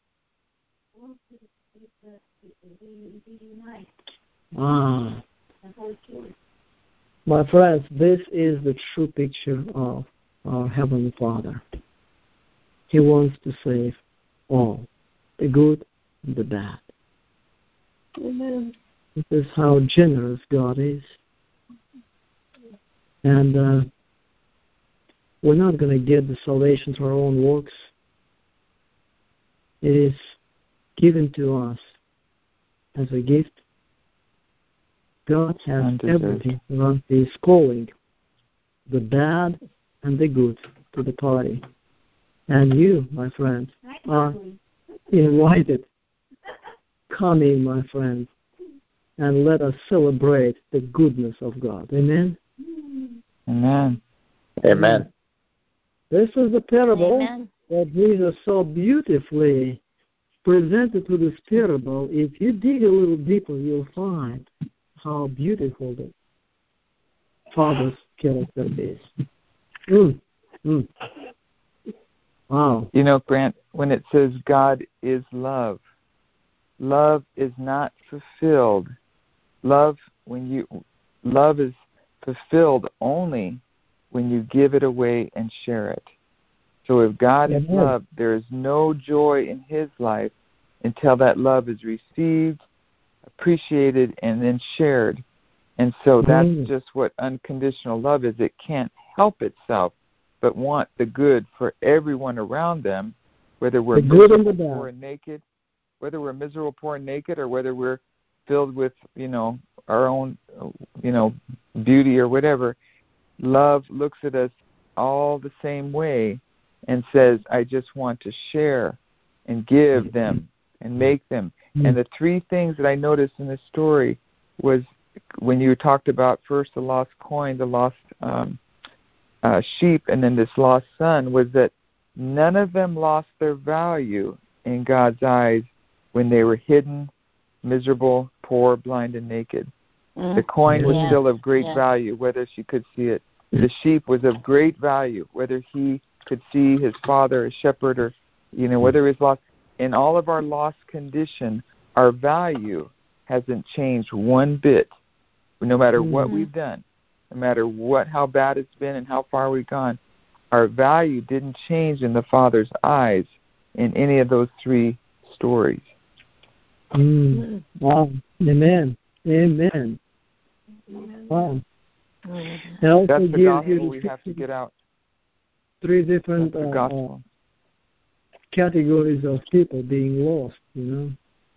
My friends, this is the true picture of our Heavenly Father. He wants to save all, the good and the bad. Amen. This is how generous God is. And we're not going to get the salvation through our own works. It is given to us as a gift. God has everything for us. He is calling the bad and the good to the party. And you, my friends, are invited. Come in, my friends, and let us celebrate the goodness of God. Amen? Amen. Amen. This is the parable that Jesus so beautifully presented to this parable. If you dig a little deeper, you'll find how beautiful the Father's character is. Wow. You know, Grant, when it says God is love, love is not fulfilled. Love is fulfilled only when you give it away and share it. So if God is love, there is no joy in his life until that love is received, appreciated, and then shared. And so that's just what unconditional love is. It can't help itself but want the good for everyone around them, whether we're miserable, poor, and naked, whether we're miserable, poor, and naked, or whether we're filled with, our own, beauty or whatever. Love looks at us all the same way and says, I just want to share and give them and make them. And the three things that I noticed in this story was when you talked about first the lost coin, the lost sheep, and then this lost son, was that none of them lost their value in God's eyes when they were hidden, miserable, poor, blind, and naked. The coin was still of great value, whether she could see it. The sheep was of great value, whether he could see his father, a shepherd, or, whether he was lost. In all of our lost condition, our value hasn't changed one bit, no matter what we've done, no matter how bad it's been and how far we've gone. Our value didn't change in the Father's eyes in any of those three stories. Wow. Amen. Wow. That's the gospel we have to get out. Three different categories of people being lost, And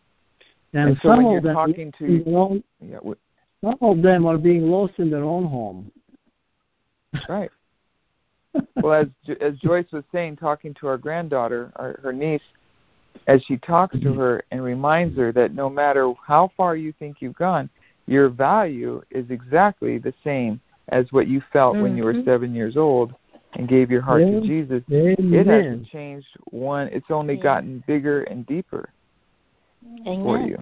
so some when of you're them talking to some of them are being lost in their own home. Right. Well, as Joyce was saying, talking to our granddaughter, her niece, as she talks to her and reminds her that no matter how far you think you've gone, your value is exactly the same as what you felt when you were 7 years old and gave your heart to Jesus. It hasn't changed one. It's only gotten bigger and deeper for you.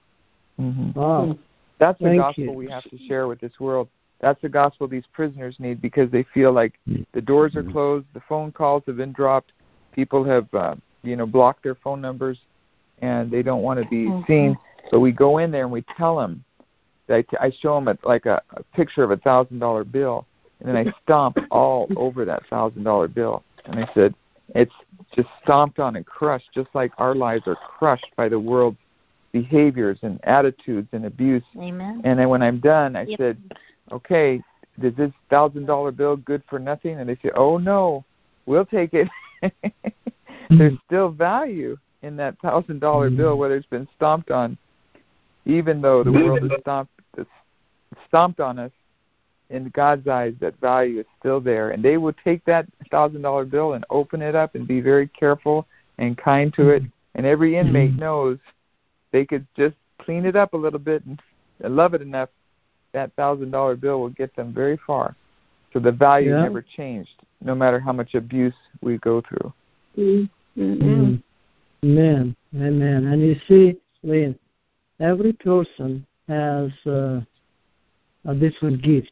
Wow. That's the gospel we have to share with this world. That's the gospel these prisoners need, because they feel like the doors are closed, the phone calls have been dropped, people have blocked their phone numbers, and they don't want to be seen. So we go in there and we tell them. I show them a picture of $1,000 bill, and then I stomp all over that $1,000 bill. And I said, it's just stomped on and crushed, just like our lives are crushed by the world's behaviors and attitudes and abuse. Amen. And then when I'm done, I said, okay, is this $1,000 bill good for nothing? And they say, oh, no, we'll take it. There's still value in that $1,000 bill, whether it's been stomped on, even though the world has stomped on us. In God's eyes, that value is still there. And they will take that $1,000 bill and open it up and be very careful and kind to it. And every inmate knows they could just clean it up a little bit and love it enough, that $1,000 bill will get them very far. So the value never changed, no matter how much abuse we go through. Amen. And you see, Lynn, every person has a different gift.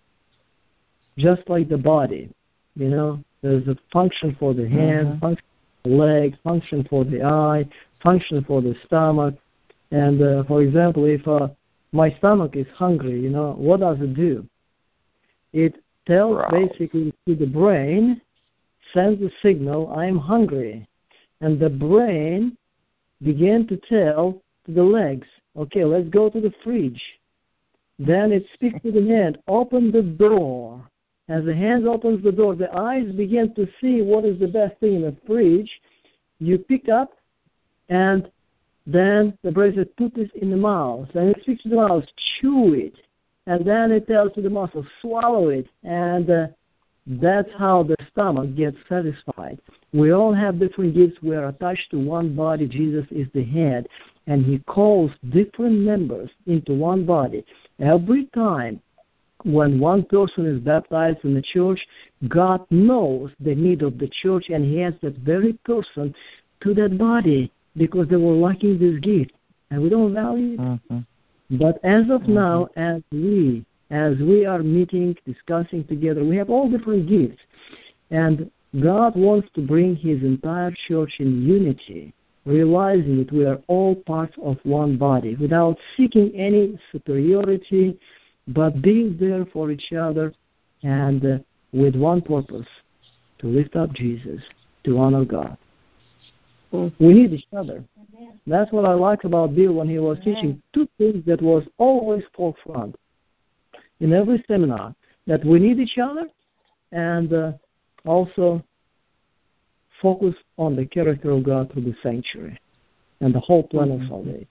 Just like the body, there's a function for the hand, function for the leg, function for the eye, function for the stomach. And for example, if my stomach is hungry, what does it do? It tells basically to the brain, sends a signal, I'm hungry. And the brain began to tell to the legs, okay, let's go to the fridge. Then it speaks to the hand, open the door. As the hand opens the door, the eyes begin to see what is the best thing in the fridge. You pick up, and then the brain says, put this in the mouth. And it speaks to the mouth, chew it. And then it tells to the muscle, swallow it. And that's how the stomach gets satisfied. We all have different gifts. We are attached to one body. Jesus is the head. And he calls different members into one body. Every time when one person is baptized in the church, God knows the need of the church, and he adds that very person to that body because they were lacking this gift. And we don't value it. But as of now, as we are meeting, discussing together, we have all different gifts. And God wants to bring his entire church in unity, realizing that we are all parts of one body without seeking any superiority, but being there for each other and with one purpose, to lift up Jesus. to honor God. We need each other. That's what I like about Bill when he was teaching. Two things that was always forefront in every seminar, that we need each other and also focus on the character of God through the sanctuary and the whole plan of salvation.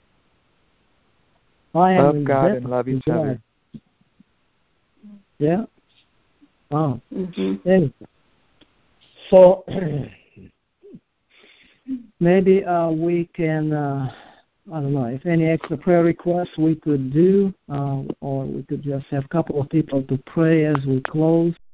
Love God and love each other. Yeah? Wow. Anyway. So maybe we can, I don't know, if any extra prayer requests we could do, or we could just have a couple of people to pray as we close.